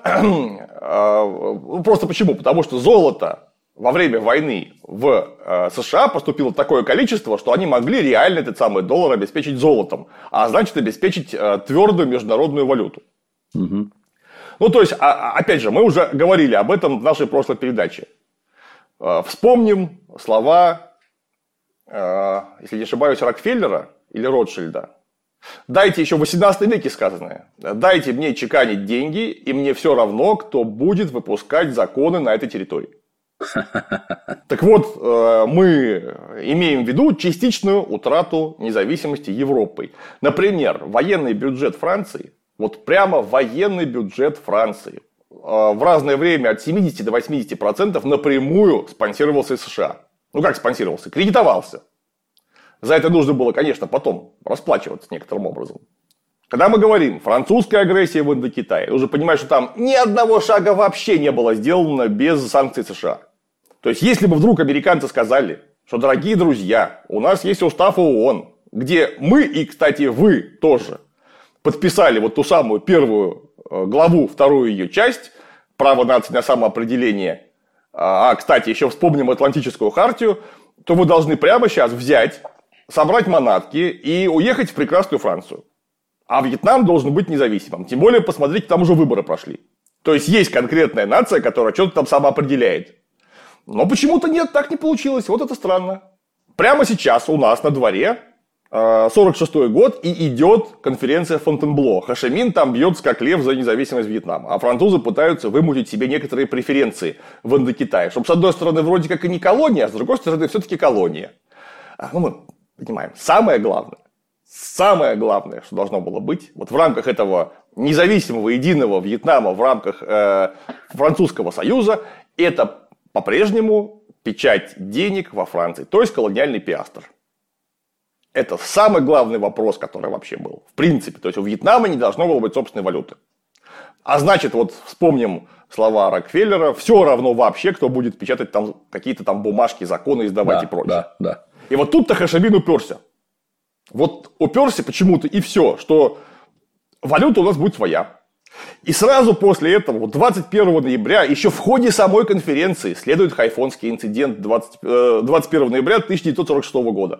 Просто почему? Потому что золото во время войны в США поступило такое количество, что они могли реально этот самый доллар обеспечить золотом. А значит, обеспечить твердую международную валюту. Угу. Ну, то есть, опять же, мы уже говорили об этом в нашей прошлой передаче. Вспомним слова, если не ошибаюсь, Рокфеллера или Ротшильда. Дайте еще в восемнадцатом веке сказанное. Дайте мне чеканить деньги, и мне все равно, кто будет выпускать законы на этой территории. Так вот, мы имеем в виду частичную утрату независимости Европы. Например, военный бюджет Франции, вот прямо военный бюджет Франции, в разное время от семидесяти до восьмидесяти процентов напрямую спонсировался из США. Ну как спонсировался? Кредитовался. За это нужно было, конечно, потом расплачиваться некоторым образом. Когда мы говорим французская агрессия в Индокитае, нужно понимать, что там ни одного шага вообще не было сделано без санкций США. То есть, если бы вдруг американцы сказали, что, дорогие друзья, у нас есть устав ООН, где мы и, кстати, вы тоже подписали вот ту самую первую главу, вторую ее часть, право нации на самоопределение, а, кстати, еще вспомним Атлантическую хартию, то вы должны прямо сейчас взять, собрать манатки и уехать в прекрасную Францию. А Вьетнам должен быть независимым. Тем более, посмотрите, там уже выборы прошли. То есть, есть конкретная нация, которая что-то там самоопределяет. Но почему-то нет, так не получилось. Вот это странно. Прямо сейчас у нас на дворе сорок шестой год и идет конференция Фонтенбло. Хошимин там бьется как лев за независимость Вьетнама. А французы пытаются вымутить себе некоторые преференции в Индокитае. Чтобы, с одной стороны, вроде как и не колония, а с другой стороны, все-таки колония. Ну, мы понимаем, самое главное. Самое главное, что должно было быть, вот в рамках этого независимого единого Вьетнама, в рамках э, Французского Союза, это по-прежнему печать денег во Франции, то есть колониальный пиастр. Это самый главный вопрос, который вообще был. В принципе, то есть у Вьетнама не должно было быть собственной валюты. А значит, вот вспомним слова Рокфеллера, все равно вообще, кто будет печатать там какие-то там бумажки, законы издавать да, и прочее. Да, да. И вот тут-то Хошимин уперся. Вот уперся почему-то и все, что валюта у нас будет своя. И сразу после этого, вот двадцать первого ноября, еще в ходе самой конференции, следует хайфонский инцидент двадцать первого ноября тысяча девятьсот сорок шестого года.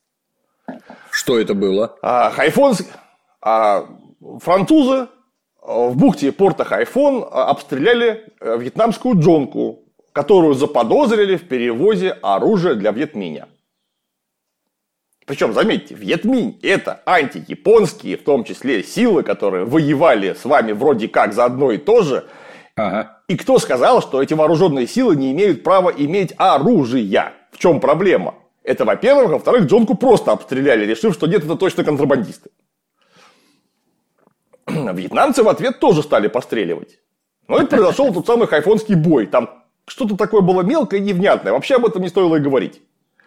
Что это было? А, Хайфонс... а, французы в бухте порта Хайфон обстреляли вьетнамскую джонку, которую заподозрили в перевозе оружия для Вьетминя. Причем, заметьте, Вьетминь – это антияпонские, в том числе, силы, которые воевали с вами вроде как за одно и то же. Ага. И кто сказал, что эти вооруженные силы не имеют права иметь оружие? В чем проблема? Это, во-первых. Во-вторых, джонку просто обстреляли, решив, что нет, это точно контрабандисты. Вьетнамцы в ответ тоже стали постреливать. Но это произошел тот самый хайфонский бой. Там что-то такое было мелкое и невнятное. Вообще об этом не стоило и говорить.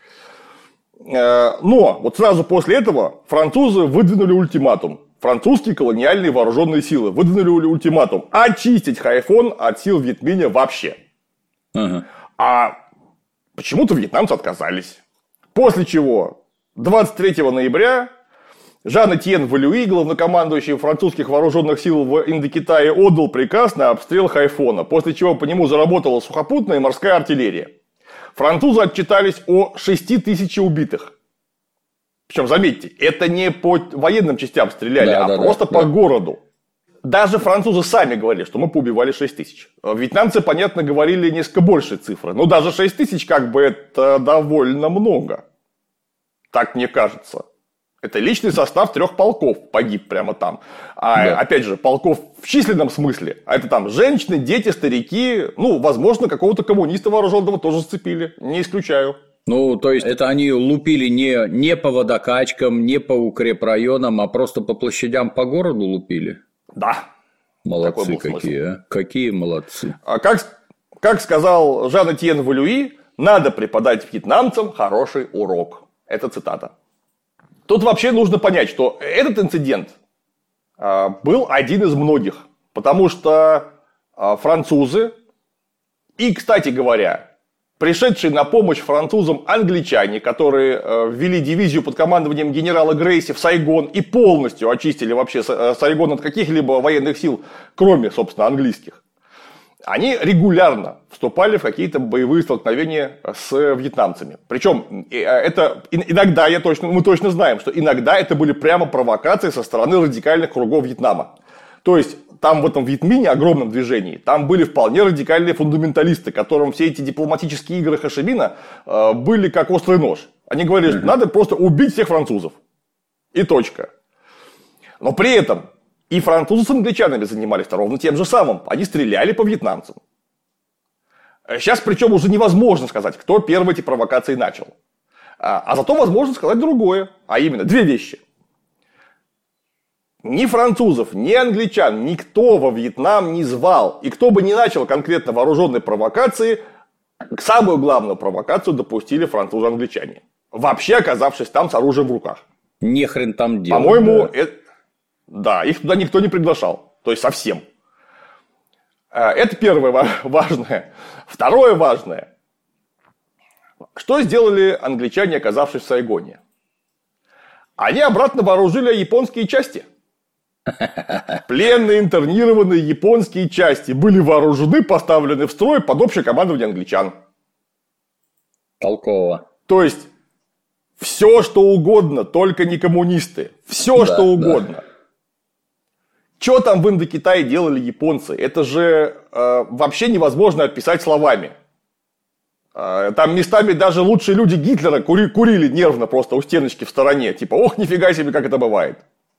Но вот сразу после этого французы выдвинули ультиматум. Французские колониальные вооруженные силы выдвинули ультиматум очистить Хайфон от сил Вьетминя вообще. Ага. А почему-то вьетнамцы отказались. После чего двадцать третьего ноября Жан-Этьен Валюи, главнокомандующий французских вооруженных сил в Индокитае, отдал приказ на обстрел Хайфона, после чего по нему заработала сухопутная и морская артиллерия. Французы отчитались о шести тысячах убитых. Причем, заметьте, это не по военным частям стреляли, да, а да, просто да, по да. городу. Даже французы сами говорили, что мы поубивали шесть тысяч. Вьетнамцы, понятно, говорили несколько больше цифры. Но даже шесть тысяч, как бы, это довольно много. Так мне кажется. Это личный состав трех полков погиб прямо там. А да. опять же, полков в численном смысле. А это там женщины, дети, старики. Ну, возможно, какого-то коммуниста вооруженного тоже сцепили. Не исключаю. Ну, то есть, это они лупили не, не по водокачкам, не по укрепрайонам, а просто по площадям по городу лупили? Да. Молодцы какие, а? Какие молодцы. А как, как сказал Жан-Этьен Валюи, надо преподать вьетнамцам хороший урок. Это цитата. Тут вообще нужно понять, что этот инцидент был один из многих. Потому что французы и, кстати говоря, пришедшие на помощь французам англичане, которые ввели дивизию под командованием генерала Грейси в Сайгон и полностью очистили вообще Сайгон от каких-либо военных сил, кроме, собственно, английских, они регулярно вступали в какие-то боевые столкновения с вьетнамцами. Причем это иногда, я точно, мы точно знаем, что иногда это были прямо провокации со стороны радикальных кругов Вьетнама. То есть там в этом Вьетмине, огромном движении, там были вполне радикальные фундаменталисты, которым все эти дипломатические игры Хошимина э, были как острый нож. Они говорили, что надо просто убить всех французов. И точка. Но при этом и французы с англичанами занимались ровно тем же самым. Они стреляли по вьетнамцам. Сейчас причем уже невозможно сказать, кто первые эти провокации начал. А, а зато возможно сказать другое. А именно, две вещи. Ни французов, ни англичан никто во Вьетнам не звал. И кто бы ни начал конкретно вооруженной провокации, самую главную провокацию допустили французы-англичане. Вообще оказавшись там с оружием в руках. Не хрен там делать. По-моему, да. это... да, их туда никто не приглашал. То есть совсем. Это первое важное. Второе важное. Что сделали англичане, оказавшись в Сайгоне? Они обратно вооружили японские части. Пленные, интернированные японские части были вооружены, поставлены в строй под общее командование англичан. Толково. То есть, все, что угодно, только не коммунисты. Все, да, что угодно. Да. Что там в Индокитае делали японцы? Это же э, вообще невозможно описать словами. Э, там местами даже лучшие люди Гитлера кури, курили нервно просто у стеночки в стороне. Типа, ох, нифига себе, как это бывает.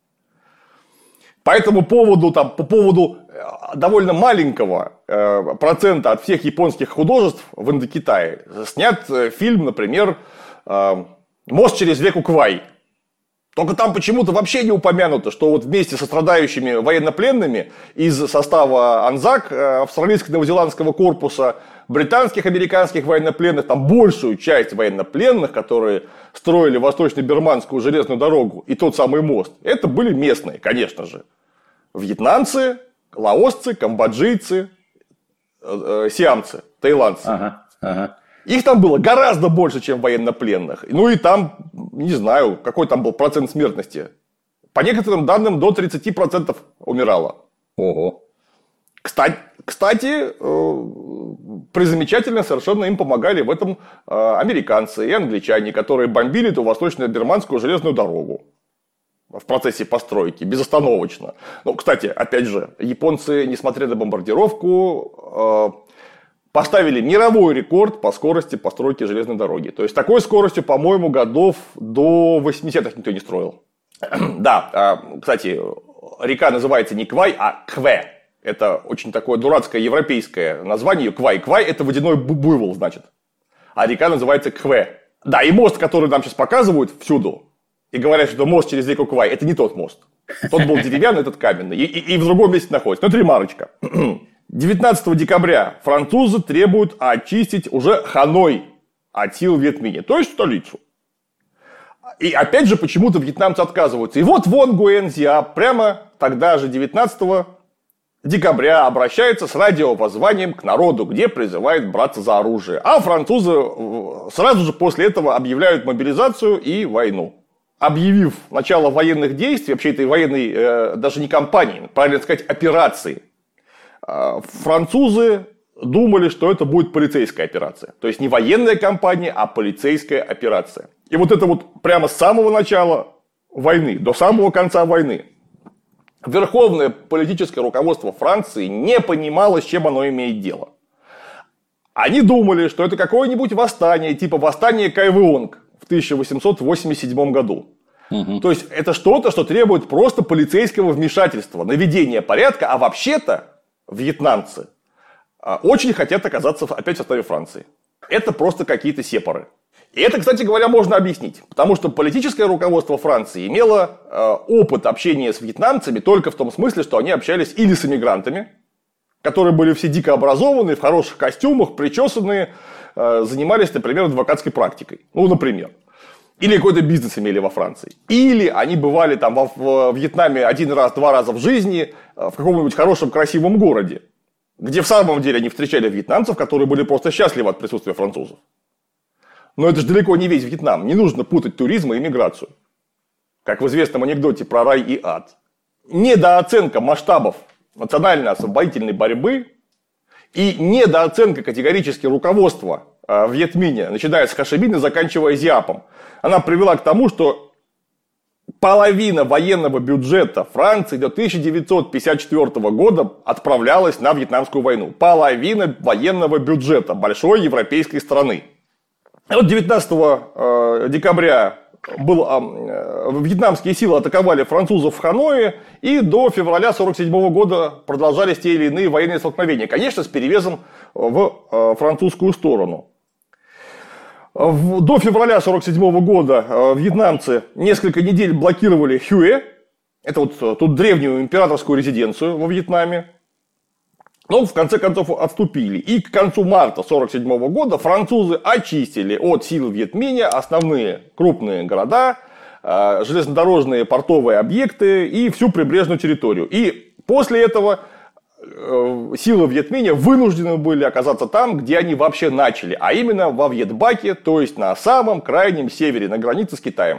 По этому поводу, там, по поводу довольно маленького э, процента от всех японских художеств в Индокитае снят фильм, например, э, «Мост через реку Квай». Только там почему-то вообще не упомянуто, что вот вместе со страдающими военнопленными из состава Анзак, австралийско-новозеландского корпуса, британских, американских военнопленных, там большую часть военнопленных, которые строили восточно-бирманскую железную дорогу и тот самый мост, это были местные, конечно же. Вьетнамцы, лаосцы, камбоджийцы, э, сиамцы, таиландцы. Ага, ага. Их там было гораздо больше, чем военнопленных. Ну и там, не знаю, какой там был процент смертности. По некоторым данным, до тридцать процентов умирало. Ого. Кстати, кстати, призамечательно совершенно им помогали в этом американцы и англичане, которые бомбили эту восточно-бирманскую железную дорогу в процессе постройки, безостановочно. Ну, кстати, опять же, японцы, несмотря на бомбардировку, поставили мировой рекорд по скорости постройки железной дороги. То есть, такой скоростью, по-моему, годов до восьмидесятых никто не строил. Да, кстати, река называется не Квай, а Кве. Это очень такое дурацкое европейское название. Квай. Квай – это водяной буйвол, значит. А река называется Кве. Да, и мост, который нам сейчас показывают всюду, и говорят, что мост через реку Квай – это не тот мост. Тот был деревянный, этот каменный. И, и, и в другом месте находится. Ну, это ремарочка. девятнадцатого декабря французы требуют очистить уже Ханой от сил Вьетмине, то есть столицу. И опять же почему-то вьетнамцы отказываются. И вот Вон Гуэнзя прямо тогда же, девятнадцатого декабря, обращается с радиовоззванием к народу, где призывает браться за оружие. А французы сразу же после этого объявляют мобилизацию и войну. Объявив начало военных действий, вообще этой военной, э, даже не кампании, правильно сказать, операции, французы думали, что это будет полицейская операция. То есть не военная кампания, а полицейская операция. И вот это вот прямо с самого начала войны, до самого конца войны, верховное политическое руководство Франции не понимало, с чем оно имеет дело. Они думали, что это какое-нибудь восстание, типа восстания Кайвеонг в тысяча восемьсот восемьдесят седьмом году. Угу. То есть это что-то, что требует просто полицейского вмешательства, наведения порядка, а вообще-то вьетнамцы очень хотят оказаться опять в составе Франции. Это просто какие-то сепары. И это, кстати говоря, можно объяснить. Потому что политическое руководство Франции имело э, опыт общения с вьетнамцами только в том смысле, что они общались или с эмигрантами, которые были все дико образованные, в хороших костюмах, причесанные, э, занимались, например, адвокатской практикой. Ну, например. Или какой-то бизнес имели во Франции. Или они бывали там во, в Вьетнаме один раз, два раза в жизни в каком-нибудь хорошем, красивом городе, где в самом деле они встречали вьетнамцев, которые были просто счастливы от присутствия французов. Но это же далеко не весь Вьетнам. Не нужно путать туризм и иммиграцию. Как в известном анекдоте про рай и ад. Недооценка масштабов национально-освободительной борьбы и недооценка категорически руководства в Вьетмине, начиная с Хошимина, заканчивая Зиапом, она привела к тому, что половина военного бюджета Франции до тысяча девятьсот пятьдесят четвёртого года отправлялась на Вьетнамскую войну. Половина военного бюджета большой европейской страны. И вот девятнадцатого декабря был, вьетнамские силы атаковали французов в Ханое, и до февраля сорок седьмого года продолжались те или иные военные столкновения. Конечно, с перевесом в французскую сторону. До февраля сорок седьмого года вьетнамцы несколько недель блокировали Хюэ. Это вот тут древнюю императорскую резиденцию во Вьетнаме. Но в конце концов отступили. И к концу марта сорок седьмого года французы очистили от сил в Вьетмине основные крупные города, железнодорожные портовые объекты и всю прибрежную территорию. И после этого силы в Вьетмине вынуждены были оказаться там, где они вообще начали, а именно во Вьетбаке, то есть на самом крайнем севере, на границе с Китаем.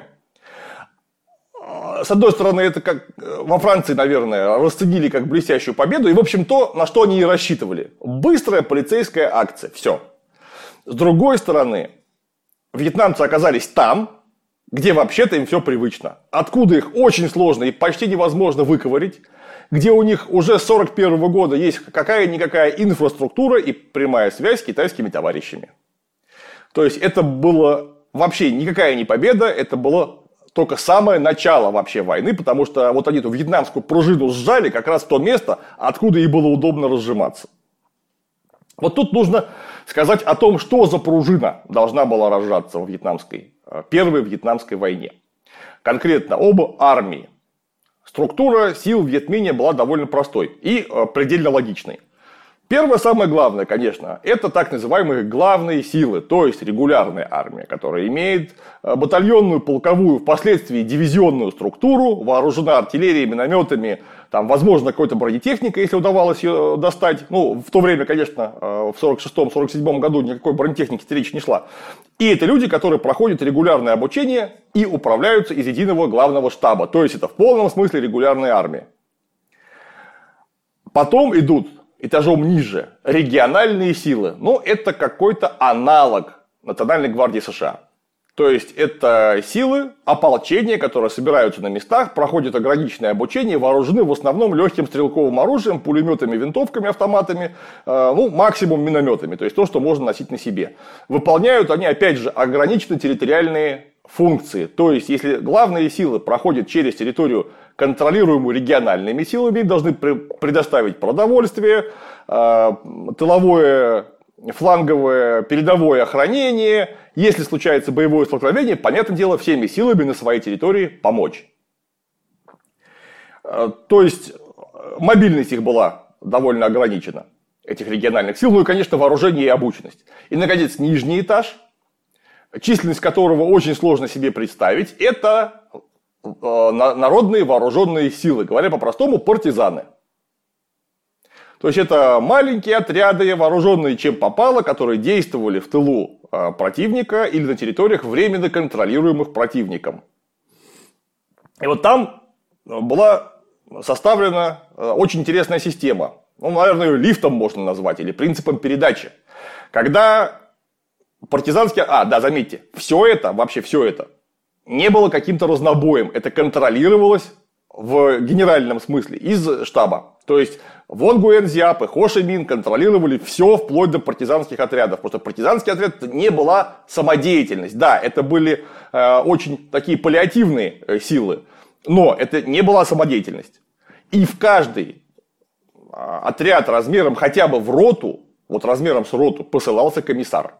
С одной стороны, это как во Франции, наверное, расценили как блестящую победу, и, в общем, то, на что они и рассчитывали. Быстрая полицейская акция, все. С другой стороны, вьетнамцы оказались там, где вообще-то им все привычно, откуда их очень сложно и почти невозможно выковырить, где у них уже с сорок первого года есть какая-никакая инфраструктура и прямая связь с китайскими товарищами. То есть это было вообще никакая не победа, это было только самое начало вообще войны, потому что вот они эту вьетнамскую пружину сжали как раз в то место, откуда ей было удобно разжиматься. Вот тут нужно сказать о том, что за пружина должна была разжаться в вьетнамской, первой вьетнамской войне. Конкретно об армии. Структура сил в Вьетмине была довольно простой и предельно логичной. Первое, самое главное, конечно, это так называемые главные силы, то есть регулярная армия, которая имеет батальонную, полковую, впоследствии дивизионную структуру, вооружена артиллерией, минометами, там, возможно, какой-то бронетехникой, если удавалось ее достать. Ну, в то время, конечно, в сорок шестом — сорок седьмом году никакой бронетехники речь не шла. И это люди, которые проходят регулярное обучение и управляются из единого главного штаба. То есть это в полном смысле регулярная армия. Потом идут этажом ниже региональные силы. Ну, это какой-то аналог Национальной гвардии США. То есть это силы ополчения, которые собираются на местах, проходят ограниченное обучение, вооружены в основном легким стрелковым оружием, пулеметами, винтовками, автоматами, ну, максимум минометами, то есть то, что можно носить на себе. Выполняют они, опять же, ограниченно территориальные функции. То есть, если главные силы проходят через территорию, контролируемую региональными силами, должны предоставить продовольствие, тыловое, фланговое, передовое охранение. Если случается боевое столкновение, понятное дело, всеми силами на своей территории помочь. То есть, мобильность их была довольно ограничена, этих региональных сил, ну и, конечно, вооружение и обученность. И, наконец, нижний этаж, численность которого очень сложно себе представить, это народные вооруженные силы, говоря по-простому, партизаны. То есть это маленькие отряды, вооруженные чем попало, которые действовали в тылу противника или на территориях, временно контролируемых противником. И вот там была составлена очень интересная система. Ну, наверное, ее лифтом можно назвать, или принципом передачи. Когда партизанские... А, да, заметьте, все это, вообще все это, не было каким-то разнобоем. Это контролировалось в генеральном смысле из штаба. То есть Вон Гуэн Зиап и Хо Ши Мин контролировали все вплоть до партизанских отрядов. Потому что партизанский отряд не была самодеятельность. Да, это были э, очень такие паллиативные э, силы. Но это не была самодеятельность. И в каждый э, отряд размером хотя бы в роту, вот размером с роту, посылался комиссар.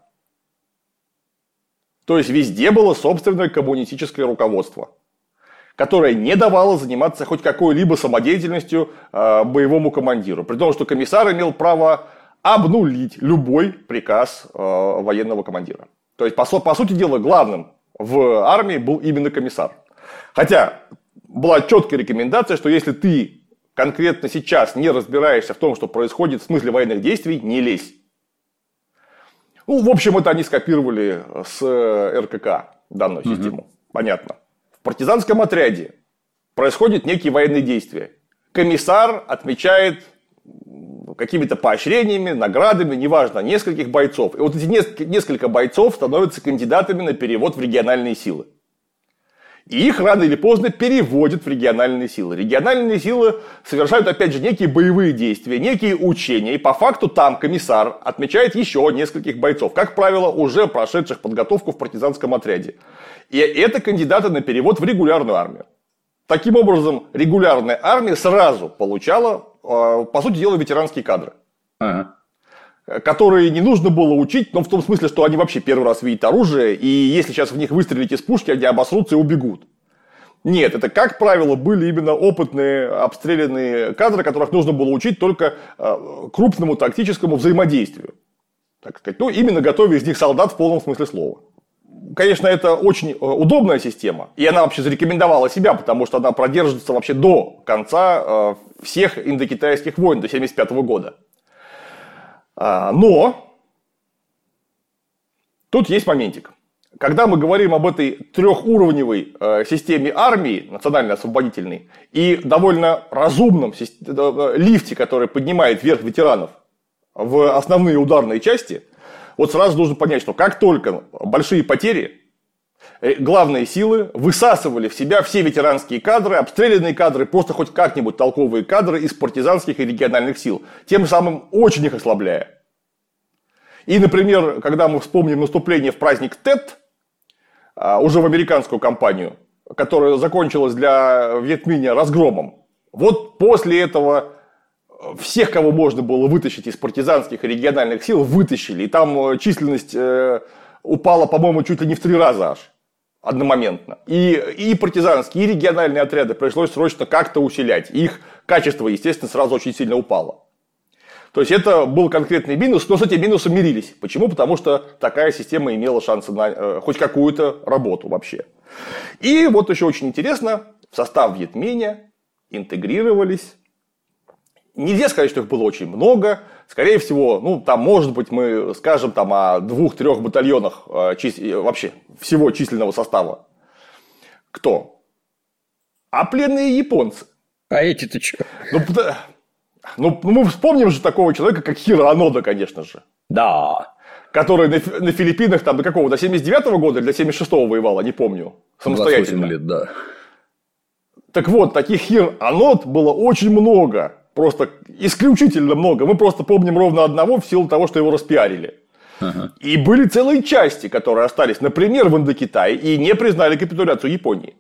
То есть везде было собственное коммунистическое руководство, которое не давало заниматься хоть какой-либо самодеятельностью э, боевому командиру. При том, что комиссар имел право обнулить любой приказ э, военного командира. То есть, по, по сути дела, главным в армии был именно комиссар. Хотя была четкая рекомендация, что если ты конкретно сейчас не разбираешься в том, что происходит в смысле военных действий, не лезь. Ну, в общем, это они скопировали с эр ка ка, данную угу. систему. Понятно. В партизанском отряде происходят некие военные действия. Комиссар отмечает какими-то поощрениями, наградами, неважно, нескольких бойцов. И вот эти несколько бойцов становятся кандидатами на перевод в региональные силы. И их рано или поздно переводят в региональные силы. Региональные силы совершают, опять же, некие боевые действия, некие учения. И по факту там комиссар отмечает еще нескольких бойцов. Как правило, уже прошедших подготовку в партизанском отряде. И это кандидаты на перевод в регулярную армию. Таким образом, регулярная армия сразу получала, по сути дела, ветеранские кадры. Ага. Которые не нужно было учить, но в том смысле, что они вообще первый раз видят оружие, и если сейчас в них выстрелить из пушки, они обосрутся и убегут. Нет, это, как правило, были именно опытные, обстрелянные кадры, которых нужно было учить только крупному тактическому взаимодействию. Так сказать, ну, именно готовя из них солдат в полном смысле слова. Конечно, это очень удобная система, и она вообще зарекомендовала себя, потому что она продержится вообще до конца всех индокитайских войн, до семьдесят пятого года. Но тут есть моментик. Когда мы говорим об этой трехуровневой системе армии, национально-освободительной, и довольно разумном лифте, который поднимает вверх ветеранов в основные ударные части, вот сразу нужно понять, что как только большие потери, главные силы высасывали в себя все ветеранские кадры, обстрелянные кадры, просто хоть как-нибудь толковые кадры из партизанских и региональных сил, тем самым очень их ослабляя. И, например, когда мы вспомним наступление в праздник Тет, уже в американскую кампанию, которая закончилась для Вьетминя разгромом, вот после этого всех, кого можно было вытащить из партизанских и региональных сил, вытащили. И там численность упала, по-моему, чуть ли не в три раза аж. Одномоментно. И, и партизанские, и региональные отряды пришлось срочно как-то усилять. Их качество, естественно, сразу очень сильно упало. То есть это был конкретный минус, но с этим минусом мирились. Почему? Потому что такая система имела шансы на э, хоть какую-то работу вообще. И вот еще очень интересно, в состав Вьетминя интегрировались. Нельзя сказать, что их было очень много. Скорее всего, ну, там, может быть, мы скажем там, о двух-трех батальонах э, чис... вообще всего численного состава. Кто? А пленные японцы. А эти-то что? Ну, ну, мы вспомним же такого человека, как Хиро Онода, конечно же. Да. Который на, на Филиппинах там до какого? До семьдесят девятого года или до семьдесят шестого воевал, не помню. Самостоятельно. двадцать восемь лет, да. Так вот, таких Хиро Онод было очень много. Просто исключительно много. Мы просто помним ровно одного в силу того, что его распиарили. Ага. И были целые части, которые остались, например, в Индокитае и не признали капитуляцию Японии.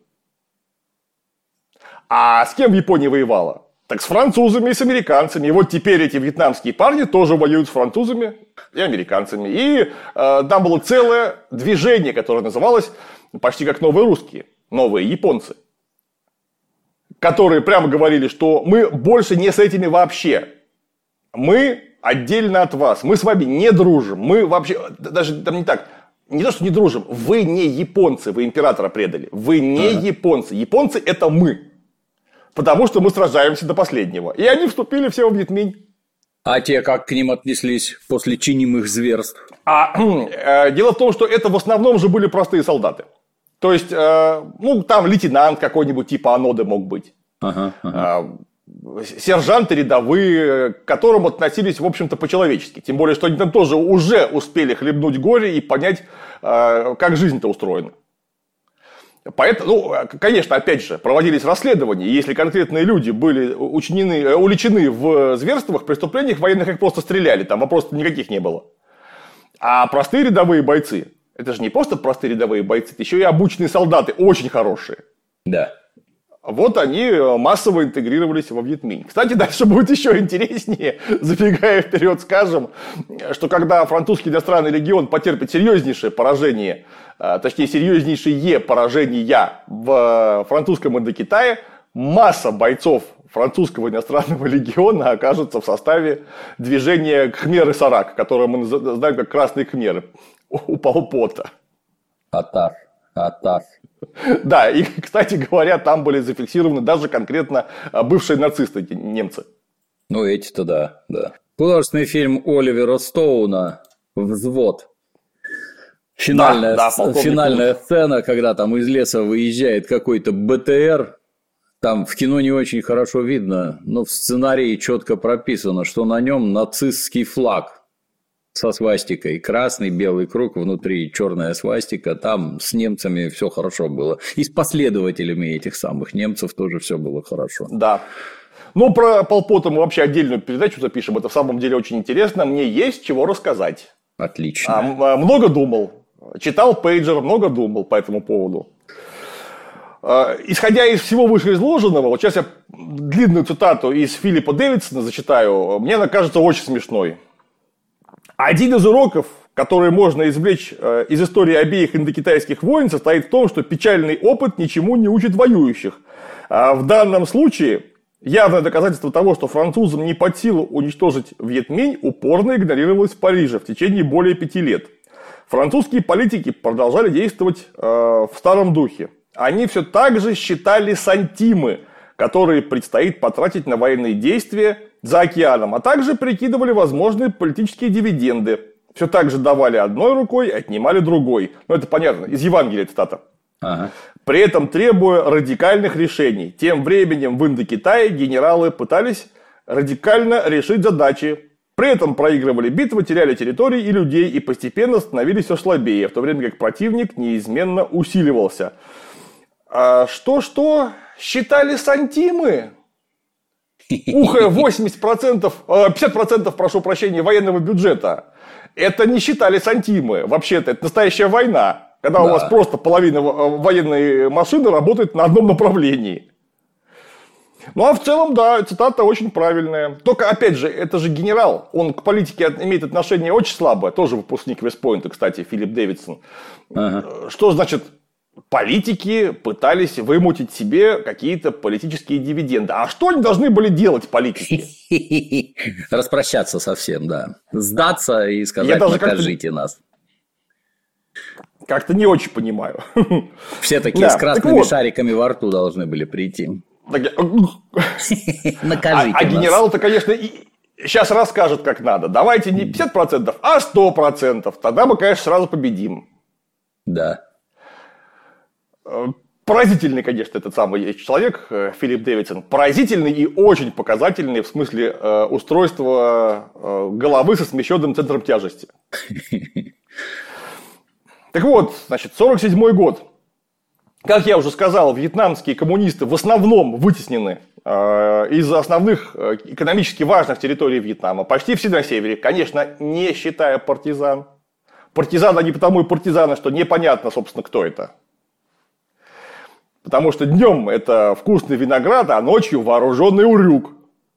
А с кем Япония воевала? Так с французами и с американцами. И вот теперь эти вьетнамские парни тоже воюют с французами и американцами. И э, там было целое движение, которое называлось почти как новые русские, новые японцы. Которые прямо говорили, что мы больше не с этими вообще. Мы отдельно от вас. Мы с вами не дружим. Мы вообще, даже там не так, не то, что не дружим. Вы не японцы, вы императора предали. Вы не ага. японцы. Японцы – это мы. Потому что мы сражаемся до последнего. И они вступили все в Вьетминь. А те как к ним отнеслись после чинимых зверств? А, э, дело в том, что это в основном же были простые солдаты. То есть, э, ну, там лейтенант какой-нибудь типа Оноды мог быть. Ага, ага. Э, сержанты рядовые, к которым относились, в общем-то, по-человечески. Тем более, что они там тоже уже успели хлебнуть горе и понять, э, как жизнь-то устроена. Поэтому, ну, конечно, опять же, проводились расследования. Если конкретные люди были учинены, уличены в зверствах, преступлениях военных, их просто стреляли. Там вопросов никаких не было. А простые рядовые бойцы, это же не просто простые рядовые бойцы, это еще и обученные солдаты, очень хорошие. Да. Вот они массово интегрировались во Вьетминь. Кстати, дальше будет еще интереснее. Забегая вперед, скажем, что когда французский иностранный легион потерпит серьезнейшее поражение, точнее, серьезнейшее поражение в французском Индокитае, масса бойцов французского иностранного легиона окажется в составе движения Кхмер-и-Сарак, которое мы знаем как Красные Кхмеры у Пол Пота. Татар. Атас. Да, и, кстати говоря, там были зафиксированы даже конкретно бывшие нацисты, немцы. Ну, эти-то да, да. Художественный фильм Оливера Стоуна «Взвод». Финальная, да, да, финальная сцена, когда там из леса выезжает какой-то БТР. Там в кино не очень хорошо видно, но в сценарии четко прописано, что на нем нацистский флаг со свастикой. Красный, белый круг, внутри черная свастика. Там с немцами все хорошо было. И с последователями этих самых немцев тоже все было хорошо. Да. Ну, про Пол Пота мы вообще отдельную передачу запишем. Это в самом деле очень интересно. Мне есть чего рассказать. Отлично. А, много думал. Читал пейджер, много думал по этому поводу. Исходя из всего вышеизложенного, вот сейчас я длинную цитату из Филиппа Дэвидсона зачитаю, мне она кажется очень смешной. Один из уроков, который можно извлечь из истории обеих индокитайских войн, состоит в том, что печальный опыт ничему не учит воюющих. А в данном случае явное доказательство того, что французам не под силу уничтожить Вьетминь, упорно игнорировалось в Париже в течение более пяти лет. Французские политики продолжали действовать э, в старом духе. Они все так же считали сантимы, которые предстоит потратить на военные действия за океаном, а также прикидывали возможные политические дивиденды. Все так же давали одной рукой, отнимали другой. Ну, это понятно, из Евангелия цитата. Ага. При этом требуя радикальных решений. Тем временем в Индокитае генералы пытались радикально решить задачи. При этом проигрывали битвы, теряли территории и людей и постепенно становились все слабее, в то время как противник неизменно усиливался. А что-что? Считали сантимы? Ухо восемьдесят процентов, пятьдесят процентов, прошу прощения, военного бюджета. Это не считали сантимы. Вообще-то это настоящая война. Когда да. у вас просто половина военной машины работает на одном направлении. Ну, а в целом, да, цитата очень правильная. Только, опять же, это же генерал. Он к политике имеет отношение очень слабое. Тоже выпускник Вестпойнта, кстати, Филипп Дэвидсон. Ага. Что значит, политики пытались вымутить себе какие-то политические дивиденды. А что они должны были делать, политики? Распрощаться совсем, да. Сдаться и сказать, накажите нас. Как-то не очень понимаю. Все такие с красными шариками во рту должны были прийти. Накажите а, а генерал-то, конечно, и сейчас расскажет, как надо. Давайте не пятьдесят процентов, а сто процентов. Тогда мы, конечно, сразу победим. Да. Поразительный, конечно, этот самый человек, Филипп Дэвидсон. Поразительный и очень показательный в смысле э, устройства э, головы со смещенным центром тяжести. Так вот, значит, сорок седьмой год. Как я уже сказал, вьетнамские коммунисты в основном вытеснены э, из основных э, экономически важных территорий Вьетнама. Почти все на севере, конечно, не считая партизан. Партизаны, они потому и партизаны, что непонятно, собственно, кто это. Потому что днем это вкусный виноград, а ночью вооруженный урюк.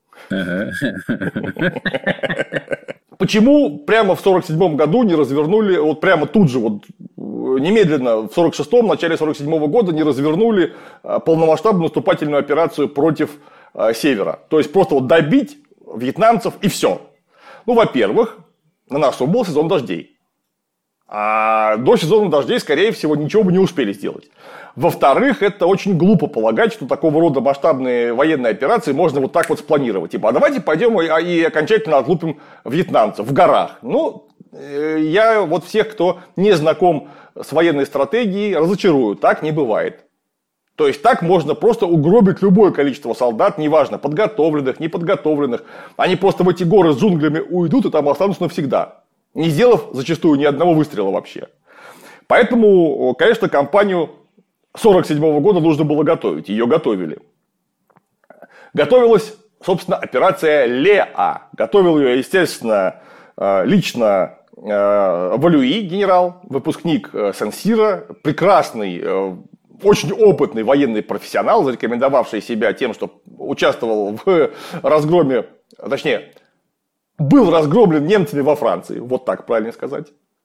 Почему прямо в сорок седьмом году не развернули, вот прямо тут же, вот немедленно в сорок шестом, в начале сорок седьмого года не развернули полномасштабную наступательную операцию против севера? То есть просто вот добить вьетнамцев и все. Ну, во-первых, на носу был сезон дождей. А до сезона дождей, скорее всего, ничего бы не успели сделать. Во-вторых, это очень глупо полагать, что такого рода масштабные военные операции можно вот так вот спланировать. Типа, а давайте пойдем и, и окончательно отлупим вьетнамцев в горах. Ну, я вот всех, кто не знаком с военной стратегией, разочарую. Так не бывает. То есть, так можно просто угробить любое количество солдат, неважно, подготовленных, неподготовленных. Они просто в эти горы с джунглями уйдут и там останутся навсегда. Не сделав зачастую ни одного выстрела вообще. Поэтому, конечно, кампанию сорок седьмого года нужно было готовить. Ее готовили. Готовилась, собственно, операция Леа. Готовил ее, естественно, лично Валюи, генерал, выпускник Сен-Сира, прекрасный, очень опытный военный профессионал, зарекомендовавший себя тем, что участвовал в разгроме, точнее, был разгромлен немцами во Франции, вот так правильно сказать.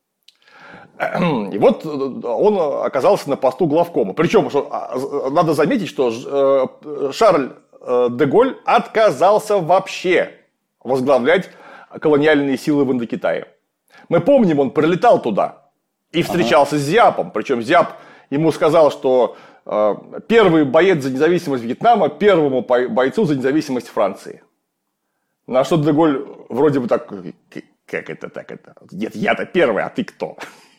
И вот он оказался на посту главкома. Причем, что, надо заметить, что Шарль де Голль отказался вообще возглавлять колониальные силы в Индокитае. Мы помним, он прилетал туда и встречался ага. с Зиапом. Причем Зиап ему сказал, что э, первый боец за независимость Вьетнама первому бойцу за независимость Франции. На что де Голь вроде бы так, как это, так это? Нет, я-то первый, а ты кто?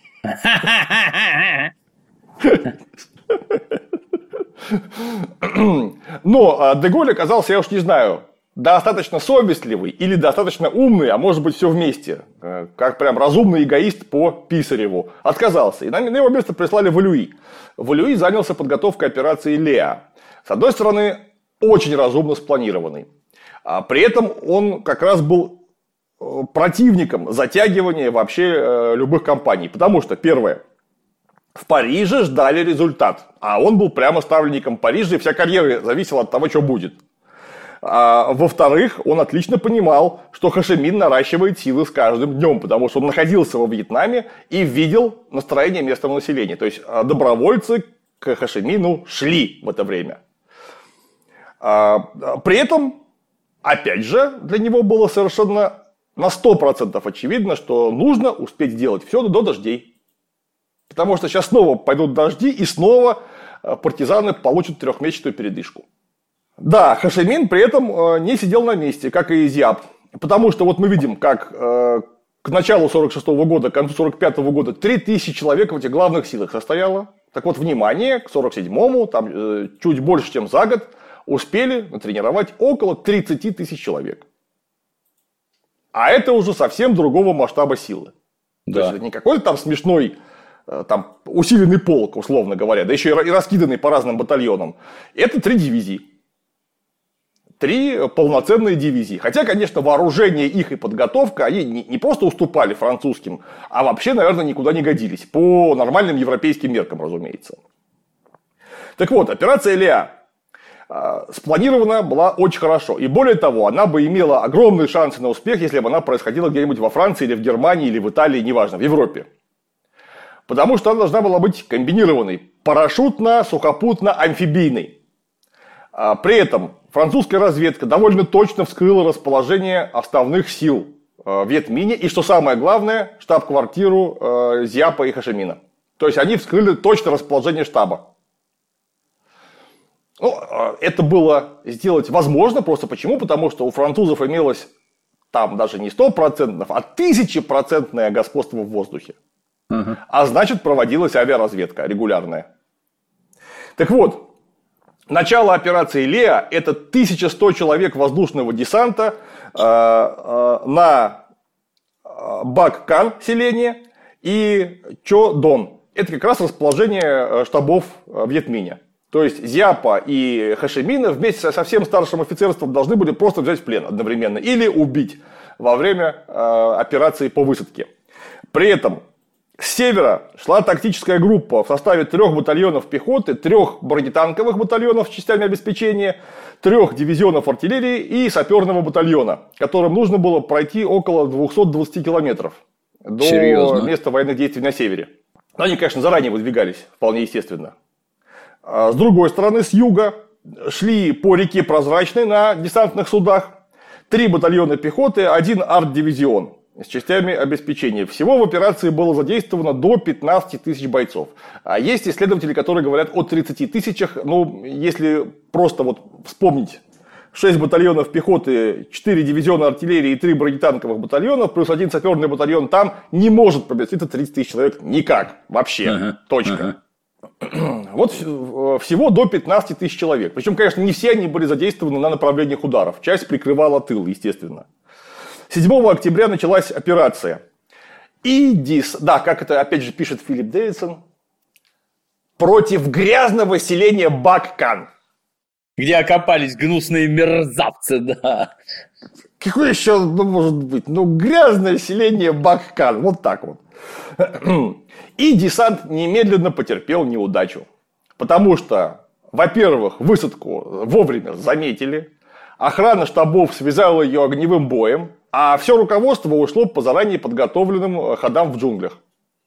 Но де Голь оказался, я уж не знаю, достаточно совестливый или достаточно умный, а может быть все вместе, как прям разумный эгоист по Писареву, отказался. И на его место прислали Валуи. Валуи занялся подготовкой операции Леа. С одной стороны, очень разумно спланированный. А при этом он как раз был противником затягивания вообще любых кампаний. Потому что, первое, в Париже ждали результат. А он был прямо ставленником Парижа, и вся карьера зависела от того, что будет. А, во-вторых, он отлично понимал, что Хо Ши Мин наращивает силы с каждым днем, потому что он находился во Вьетнаме и видел настроение местного населения. То есть добровольцы к Хо Ши Мину шли в это время. А, при этом, опять же, для него было совершенно на сто процентов очевидно, что нужно успеть сделать все до дождей. Потому что сейчас снова пойдут дожди, и снова партизаны получат трехмесячную передышку. Да, Хо Ши Мин при этом не сидел на месте, как и Зиап. Потому что вот мы видим, как э, к началу сорок шестого года, к концу сорок пятого года три тысячи человек в этих главных силах состояло. Так вот, внимание, к сорок седьмому, там э, чуть больше, чем за год, успели натренировать около тридцать тысяч человек. А это уже совсем другого масштаба силы. Да. То есть, это не какой-то там смешной, э, там, усиленный полк, условно говоря, да еще и раскиданный по разным батальонам. Это три дивизии. Три полноценные дивизии. Хотя, конечно, вооружение их и подготовка, они не просто уступали французским, а вообще, наверное, никуда не годились. По нормальным европейским меркам, разумеется. Так вот, операция Леа э, спланирована была очень хорошо. И более того, она бы имела огромные шансы на успех, если бы она происходила где-нибудь во Франции, или в Германии, или в Италии, неважно, в Европе. Потому что она должна была быть комбинированной. Парашютно-сухопутно-амфибийной. А при этом французская разведка довольно точно вскрыла расположение основных сил в Вьетмине и, что самое главное, штаб-квартиру Зиапа и Хо Ши Мина. То есть они вскрыли точно расположение штаба. Ну, это было сделать возможно, просто почему? Потому что у французов имелось там даже не сто процентов, а тысячепроцентное господство в воздухе. Uh-huh. А значит, проводилась авиаразведка регулярная. Так вот, начало операции Леа – это тысяча сто человек воздушного десанта э, э, на Бак Кан селение и Чо Дон. Это как раз расположение штабов в Вьетмине. То есть Зиапа и Хо Ши Мина вместе со всем старшим офицерством должны были просто взять в плен одновременно или убить во время э, операции по высадке. При этом с севера шла тактическая группа в составе трех батальонов пехоты, трех бронетанковых батальонов с частями обеспечения, трех дивизионов артиллерии и саперного батальона, которым нужно было пройти около двести двадцать километров до Серьезно? места военных действий на севере. Но они, конечно, заранее выдвигались, вполне естественно. А с другой стороны, с юга шли по реке Прозрачной на десантных судах три батальона пехоты, один арт-дивизион с частями обеспечения. Всего в операции было задействовано до пятнадцати тысяч бойцов. А есть исследователи, которые говорят о тридцати тысячах. Ну, если просто вот вспомнить шесть батальонов пехоты, четыре дивизиона артиллерии и три бронетанковых батальона, плюс один саперный батальон, там не может поместиться тридцать тысяч человек никак. Вообще. Uh-huh. Точка. Uh-huh. Вот всего до пятнадцати тысяч человек. Причем, конечно, не все они были задействованы на направлениях ударов. Часть прикрывала тыл, естественно. седьмого октября началась операция. И дис... Да, как это опять же пишет Филипп Дэвидсон. Против грязного селения Бак Кан. Где окопались гнусные мерзавцы, да. Какое еще ну, может быть? Ну, грязное селение Бак Кан. Вот так вот. И десант немедленно потерпел неудачу. Потому что, во-первых, высадку вовремя заметили. Охрана штабов связала ее огневым боем. А все руководство ушло по заранее подготовленным ходам в джунглях.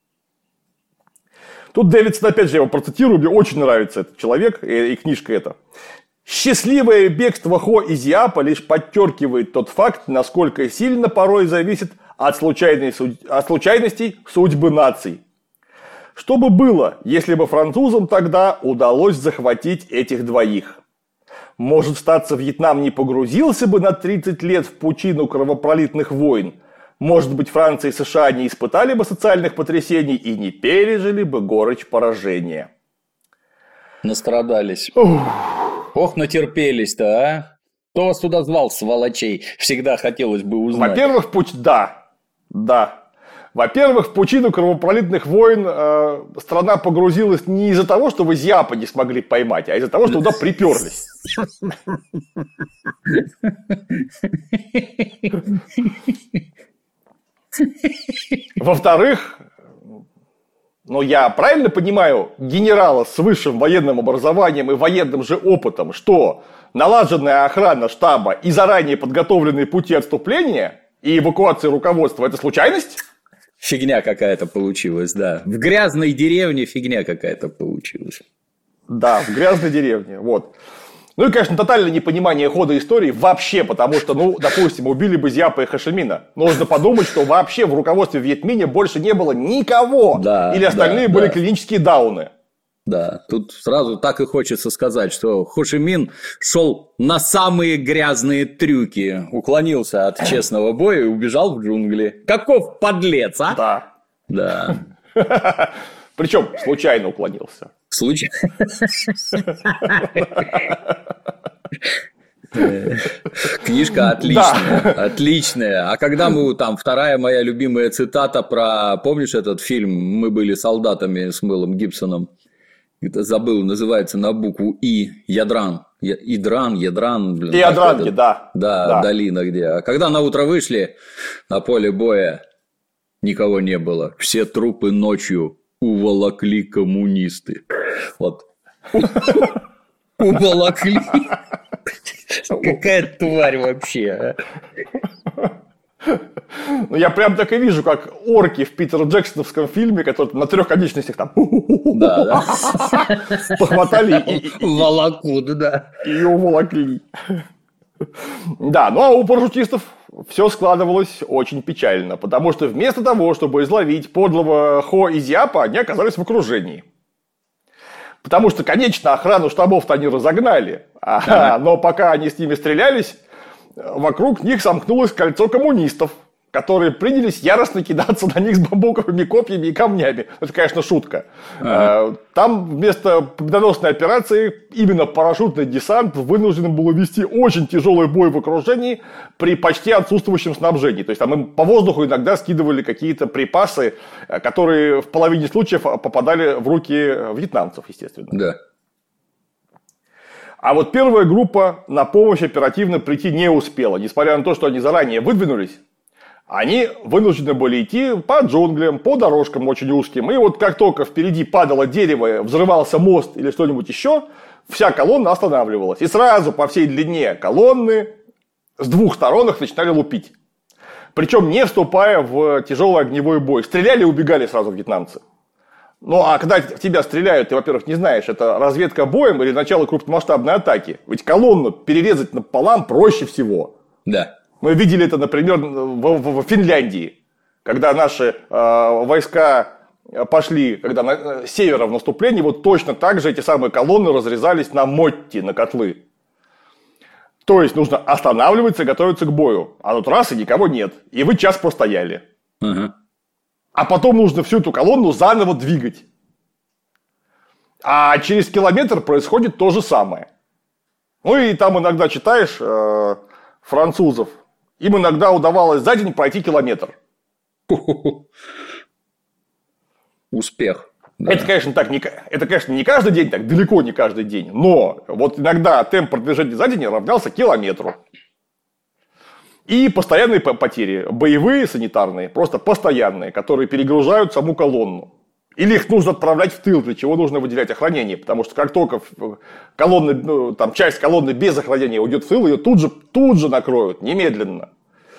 Тут Дэвидсон, опять же, я его процитирую, мне очень нравится этот человек и, и книжка эта. «Счастливое бегство Хо и Зиапа лишь подчеркивает тот факт, насколько сильно порой зависит от, случайной, от случайностей судьбы наций. Что бы было, если бы французам тогда удалось захватить этих двоих? Может, статься, Вьетнам не погрузился бы на тридцать лет в пучину кровопролитных войн? Может быть, Франция и США не испытали бы социальных потрясений и не пережили бы горечь поражения? Настрадались. Ух, Ох натерпелись-то, а? Кто вас туда звал, сволочей? Всегда хотелось бы узнать. Во-первых, пуч... да, да. Во-первых, в пучину кровопролитных войн э, страна погрузилась не из-за того, что в Изяпа не смогли поймать, а из-за того, что туда приперлись. Во-вторых, ну я правильно понимаю генерала с высшим военным образованием и военным же опытом, что налаженная охрана штаба и заранее подготовленные пути отступления и эвакуации руководства – это случайность? Фигня какая-то получилась, да. В грязной деревне фигня какая-то получилась. Да, в грязной деревне, вот. Ну и, конечно, тотальное непонимание хода истории вообще, потому что, ну, допустим, убили бы Зяпа и Хошимина. Нужно подумать, что вообще в руководстве Вьетминя больше не было никого. Да, или остальные да, были да. клинические дауны. Да, тут сразу так и хочется сказать, что Хошимин шел на самые грязные трюки, уклонился от честного боя и убежал в джунгли. Каков подлец, а? Да. Да. Причем случайно уклонился. Случайно. Книжка отличная, да. отличная. А когда мы там, вторая моя любимая цитата про, помнишь этот фильм «Мы были солдатами» с Мэлом Гибсоном? Это забыл, называется на букву И, Ядран, Идран, Ядран, блин. Ядранки, да. да. Да, долина где. А когда на утро вышли на поле боя, никого не было. Все трупы ночью уволокли коммунисты. Вот. Уволокли. Какая тварь вообще. Ну, я прям так и вижу, как орки в Питер Джексоновском фильме, которые на трех конечностях там да, да. похватали и, волокут, да. И уволокли. Да, ну а у парашютистов все складывалось очень печально, потому что вместо того, чтобы изловить подлого Хо и Зяпа, они оказались в окружении. Потому что, конечно, охрану штабов-то они разогнали, а, но пока они с ними стрелялись, вокруг них сомкнулось кольцо коммунистов, которые принялись яростно кидаться на них с бамбуковыми копьями и камнями. Это, конечно, шутка. Ага. Там вместо победоносной операции именно парашютный десант вынужден был вести очень тяжелый бой в окружении при почти отсутствующем снабжении. То есть там им по воздуху иногда скидывали какие-то припасы, которые в половине случаев попадали в руки вьетнамцев, естественно. Да. А вот первая группа на помощь оперативно прийти не успела. Несмотря на то, что они заранее выдвинулись, они вынуждены были идти по джунглям, по дорожкам очень узким. И вот как только впереди падало дерево, взрывался мост или что-нибудь еще, вся колонна останавливалась. И сразу по всей длине колонны с двух сторон их начинали лупить. Причем не вступая в тяжелый огневой бой. Стреляли и убегали сразу вьетнамцы. Ну, а когда в тебя стреляют, ты, во-первых, не знаешь, это разведка боем или начало крупномасштабной атаки. Ведь колонну перерезать напополам проще всего. Да. Мы видели это, например, в, в, в Финляндии, когда наши э, войска пошли, когда на, с севера в наступление, вот точно так же эти самые колонны разрезались на мотти, на котлы. То есть нужно останавливаться и готовиться к бою. А тут раз и никого нет. И вы час простояли. Угу. А потом нужно всю эту колонну заново двигать. А через километр происходит то же самое. Ну и там иногда читаешь э, французов. Им иногда удавалось за день пройти километр. Успех. Да. Это, конечно, так не, это, конечно, не каждый день, так далеко не каждый день. Но вот иногда темп продвижения за день равнялся километру. И постоянные потери, боевые, санитарные, просто постоянные, которые перегружают саму колонну. Или их нужно отправлять в тыл, для чего нужно выделять охранение. Потому что как только колонны, ну, там, часть колонны без охранения уйдет в тыл, ее тут же, тут же накроют, немедленно.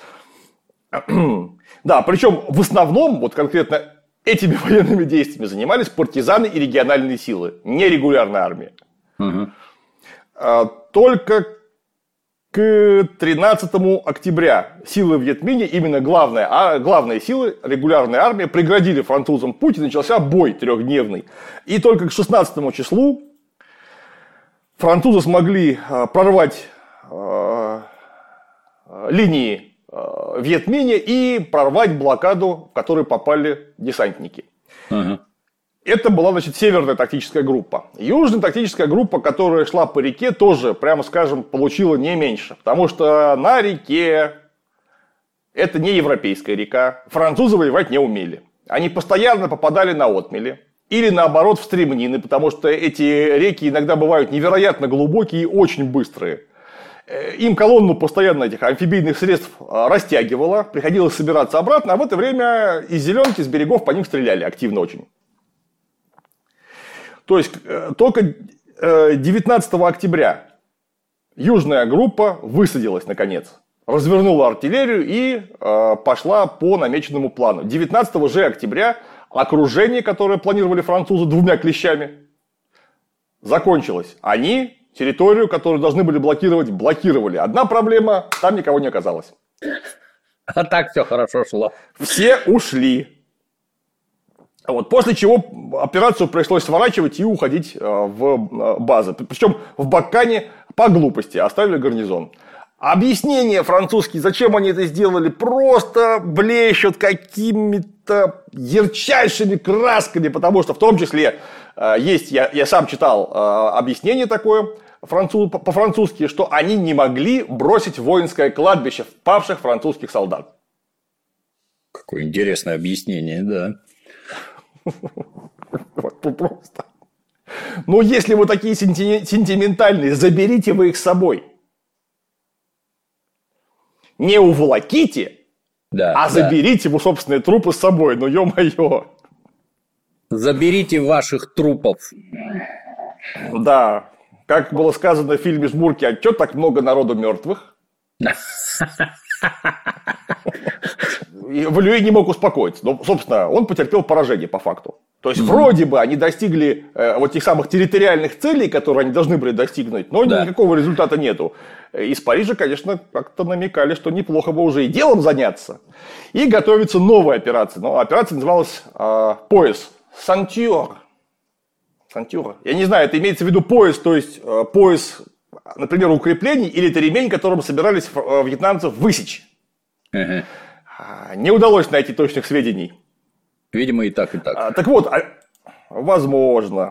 Да, причем в основном, вот конкретно этими военными действиями занимались партизаны и региональные силы, не регулярная армия. Угу. Только К тринадцатому октября силы в Вьетмине, именно главная, а главные силы, регулярная армия, преградили французам путь, и начался бой трехдневный. И только к шестнадцатому числу французы смогли прорвать э, линии э, в Вьетмине и прорвать блокаду, в которую попали десантники. Uh-huh. Это была, значит, северная тактическая группа. Южная тактическая группа, которая шла по реке, тоже, прямо скажем, получила не меньше. Потому что на реке, это не европейская река, французы воевать не умели. Они постоянно попадали на отмели. Или наоборот в стремнины, потому что эти реки иногда бывают невероятно глубокие и очень быстрые. Им колонну постоянно этих амфибийных средств растягивало, приходилось собираться обратно, а в это время из зеленки, с берегов по ним стреляли активно очень. То есть, только девятнадцатого октября южная группа высадилась, наконец. Развернула артиллерию и пошла по намеченному плану. девятнадцатого же октября окружение, которое планировали французы двумя клещами, закончилось. Они территорию, которую должны были блокировать, блокировали. Одна проблема, там никого не оказалось. А так все хорошо шло. Все ушли. Вот, после чего операцию пришлось сворачивать и уходить в базы. Причем в Баккане по глупости оставили гарнизон. Объяснения французские, зачем они это сделали, просто блещут какими-то ярчайшими красками. Потому что в том числе есть, я, я сам читал объяснение такое француз, по-французски, что они не могли бросить воинское кладбище павших французских солдат. Какое интересное объяснение, да. Вот просто. Но если вы такие сентиментальные, заберите вы их с собой. Не уволоките, да, а да. заберите вы собственные трупы с собой. Ну, ё-моё. Заберите ваших трупов. Да. Как было сказано в фильме «Жмурки», а чё так много народу мертвых? И Валуи не мог успокоиться. Но, собственно, он потерпел поражение по факту. То есть, mm-hmm. вроде бы они достигли э, вот тех самых территориальных целей, которые они должны были достигнуть, но да. никакого результата нету. Из Парижа, конечно, как-то намекали, что неплохо бы уже и делом заняться. И готовится новая операция. Но операция называлась э, «Пояс». «Сантюр». «Сантюр». Я не знаю, это имеется в виду пояс, то есть э, пояс, например, укреплений, или это ремень, которым собирались э, вьетнамцев высечь. Uh-huh. Не удалось найти точных сведений. Видимо, и так, и так. А, так вот, возможно.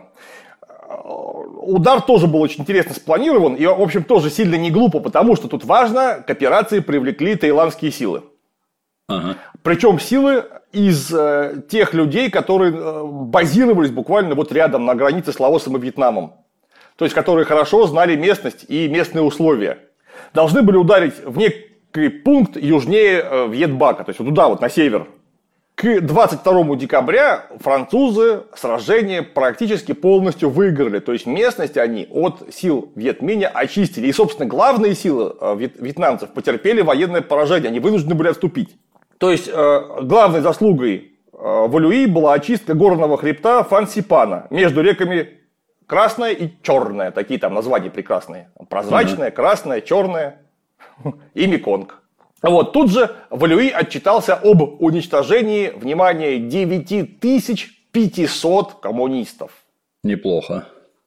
Удар тоже был очень интересно спланирован. И, в общем, тоже сильно не глупо, потому что тут важно, к операции привлекли таиландские силы. Ага. Причем силы из э, тех людей, которые э, базировались буквально вот рядом на границе с Лаосом и Вьетнамом. То есть, которые хорошо знали местность и местные условия. Должны были ударить в некий пункт южнее э, Вьетбака, то есть вот туда, вот на север. К двадцать второму декабря французы сражение практически полностью выиграли. То есть местность они от сил Вьетминя очистили. И, собственно, главные силы вьетнамцев потерпели военное поражение. Они вынуждены были отступить. То есть главной заслугой Валуи была очистка горного хребта Фансипана между реками Красная и Черная. Такие там названия прекрасные. Прозрачная, красная, черная и Меконг. Вот, тут же Валуи отчитался об уничтожении, внимание, девять тысяч пятьсот коммунистов. Неплохо.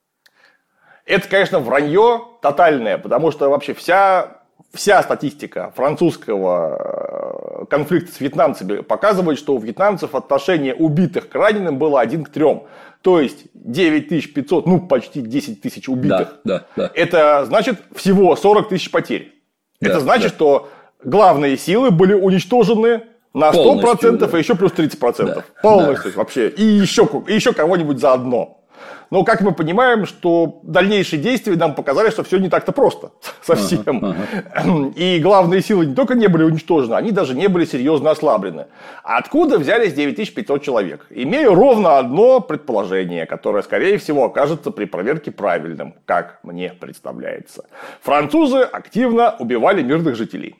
Это, конечно, вранье тотальное, потому что вообще вся, вся статистика французского конфликта с вьетнамцами показывает, что у вьетнамцев отношение убитых к раненым было один к трем. То есть девять тысяч пятьсот, ну почти десять тысяч убитых. Да, да, да. Это значит всего сорок тысяч потерь. Да, это значит, да. что... главные силы были уничтожены на сто процентов, да. и еще плюс тридцать процентов. Да. Полностью да. вообще. И еще, и еще кого-нибудь заодно. Но, как мы понимаем, что дальнейшие действия нам показали, что все не так-то просто. Совсем. Ага, ага. И главные силы не только не были уничтожены, они даже не были серьезно ослаблены. Откуда взялись девять тысяч пятьсот человек? Имею ровно одно предположение, которое, скорее всего, окажется при проверке правильным, как мне представляется. Французы активно убивали мирных жителей.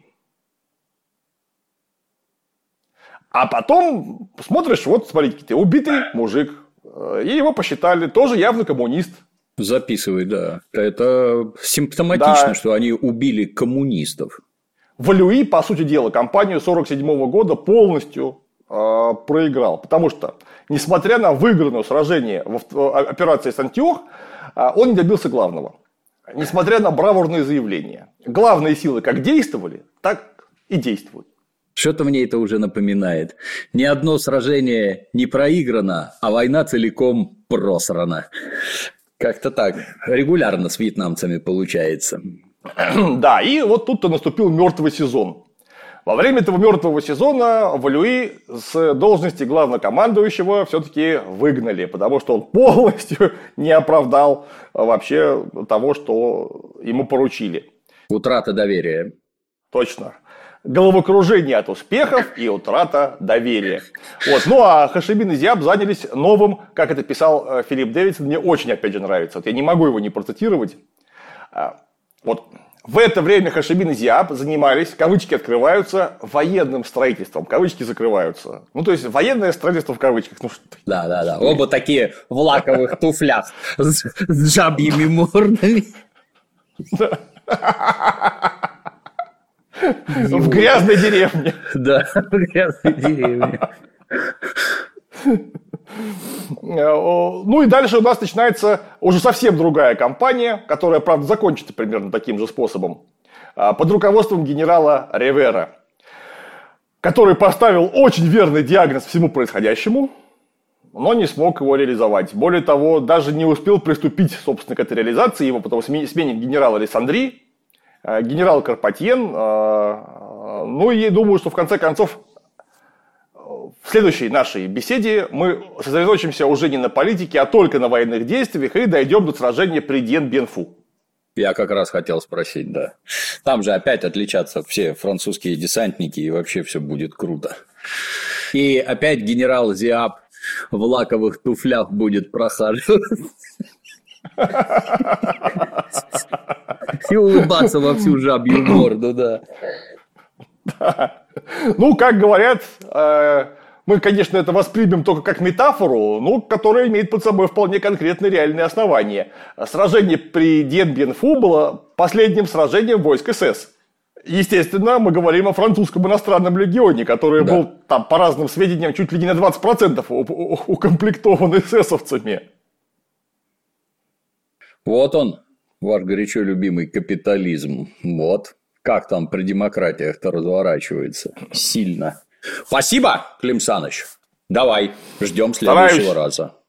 А потом смотришь, вот, смотрите, убитый мужик. И его посчитали, тоже явно коммунист. Записывай, да. Это симптоматично, да. что они убили коммунистов. Валуи, по сути дела, кампанию сорок седьмого года полностью э, проиграл. Потому что, несмотря на выигранное сражение в операции Сантьох, э, он не добился главного. Несмотря на бравурные заявления. Главные силы как действовали, так и действуют. Что-то мне это уже напоминает. Ни одно сражение не проиграно, а война целиком просрана. Как-то так. Регулярно с вьетнамцами получается. Да, и вот тут-то наступил мертвый сезон. Во время этого мертвого сезона Валуи с должности главнокомандующего все-таки выгнали, потому что он полностью не оправдал вообще того, что ему поручили. Утрата доверия. Точно. Головокружение от успехов и утрата доверия. Вот. Ну а Хашимин и Зиаб занялись новым, как это писал Филипп Дэвидсон, мне очень опять же нравится. Вот я не могу его не процитировать. Вот. В это время Хашимин и Зиаб занимались, кавычки открываются, военным строительством, кавычки закрываются. Ну, то есть, военное строительство в кавычках. Ну, что... Да, да, да. Оба такие в лаковых туфлях с, с жабьими мордами. В грязной деревне. Да, в грязной деревне. Ну и дальше у нас начинается уже совсем другая кампания, которая, правда, закончится примерно таким же способом. Под руководством генерала Ривера, который поставил очень верный диагноз всему происходящему, но не смог его реализовать. Более того, даже не успел приступить, собственно, к этой реализации. Его потом сменит генерал Александри, генерал Карпатьен. Ну и думаю, что в конце концов в следующей нашей беседе мы сосредоточимся уже не на политике, а только на военных действиях и дойдем до сражения при Дien-Bien-Phu. Я как раз хотел спросить, да. Там же опять отличатся все французские десантники, и вообще все будет круто. И опять генерал Зиаб в лаковых туфлях будет прохаживаться. И улыбаться во всю жабью морду, да. Ну, как говорят, мы, конечно, это воспримем только как метафору, но которая имеет под собой вполне конкретные реальные основания. Сражение при Дien-Bien-Phu было последним сражением войск СС. Естественно, мы говорим о французском иностранном легионе, который да. был, там, по разным сведениям, чуть ли не на двадцать процентов укомплектован эсэсовцами. Вот он, ваш горячо любимый капитализм. Вот. Как там при демократиях-то разворачивается. Сильно. Спасибо, Клим Саныч. Давай, ждем следующего Стараюсь. раза.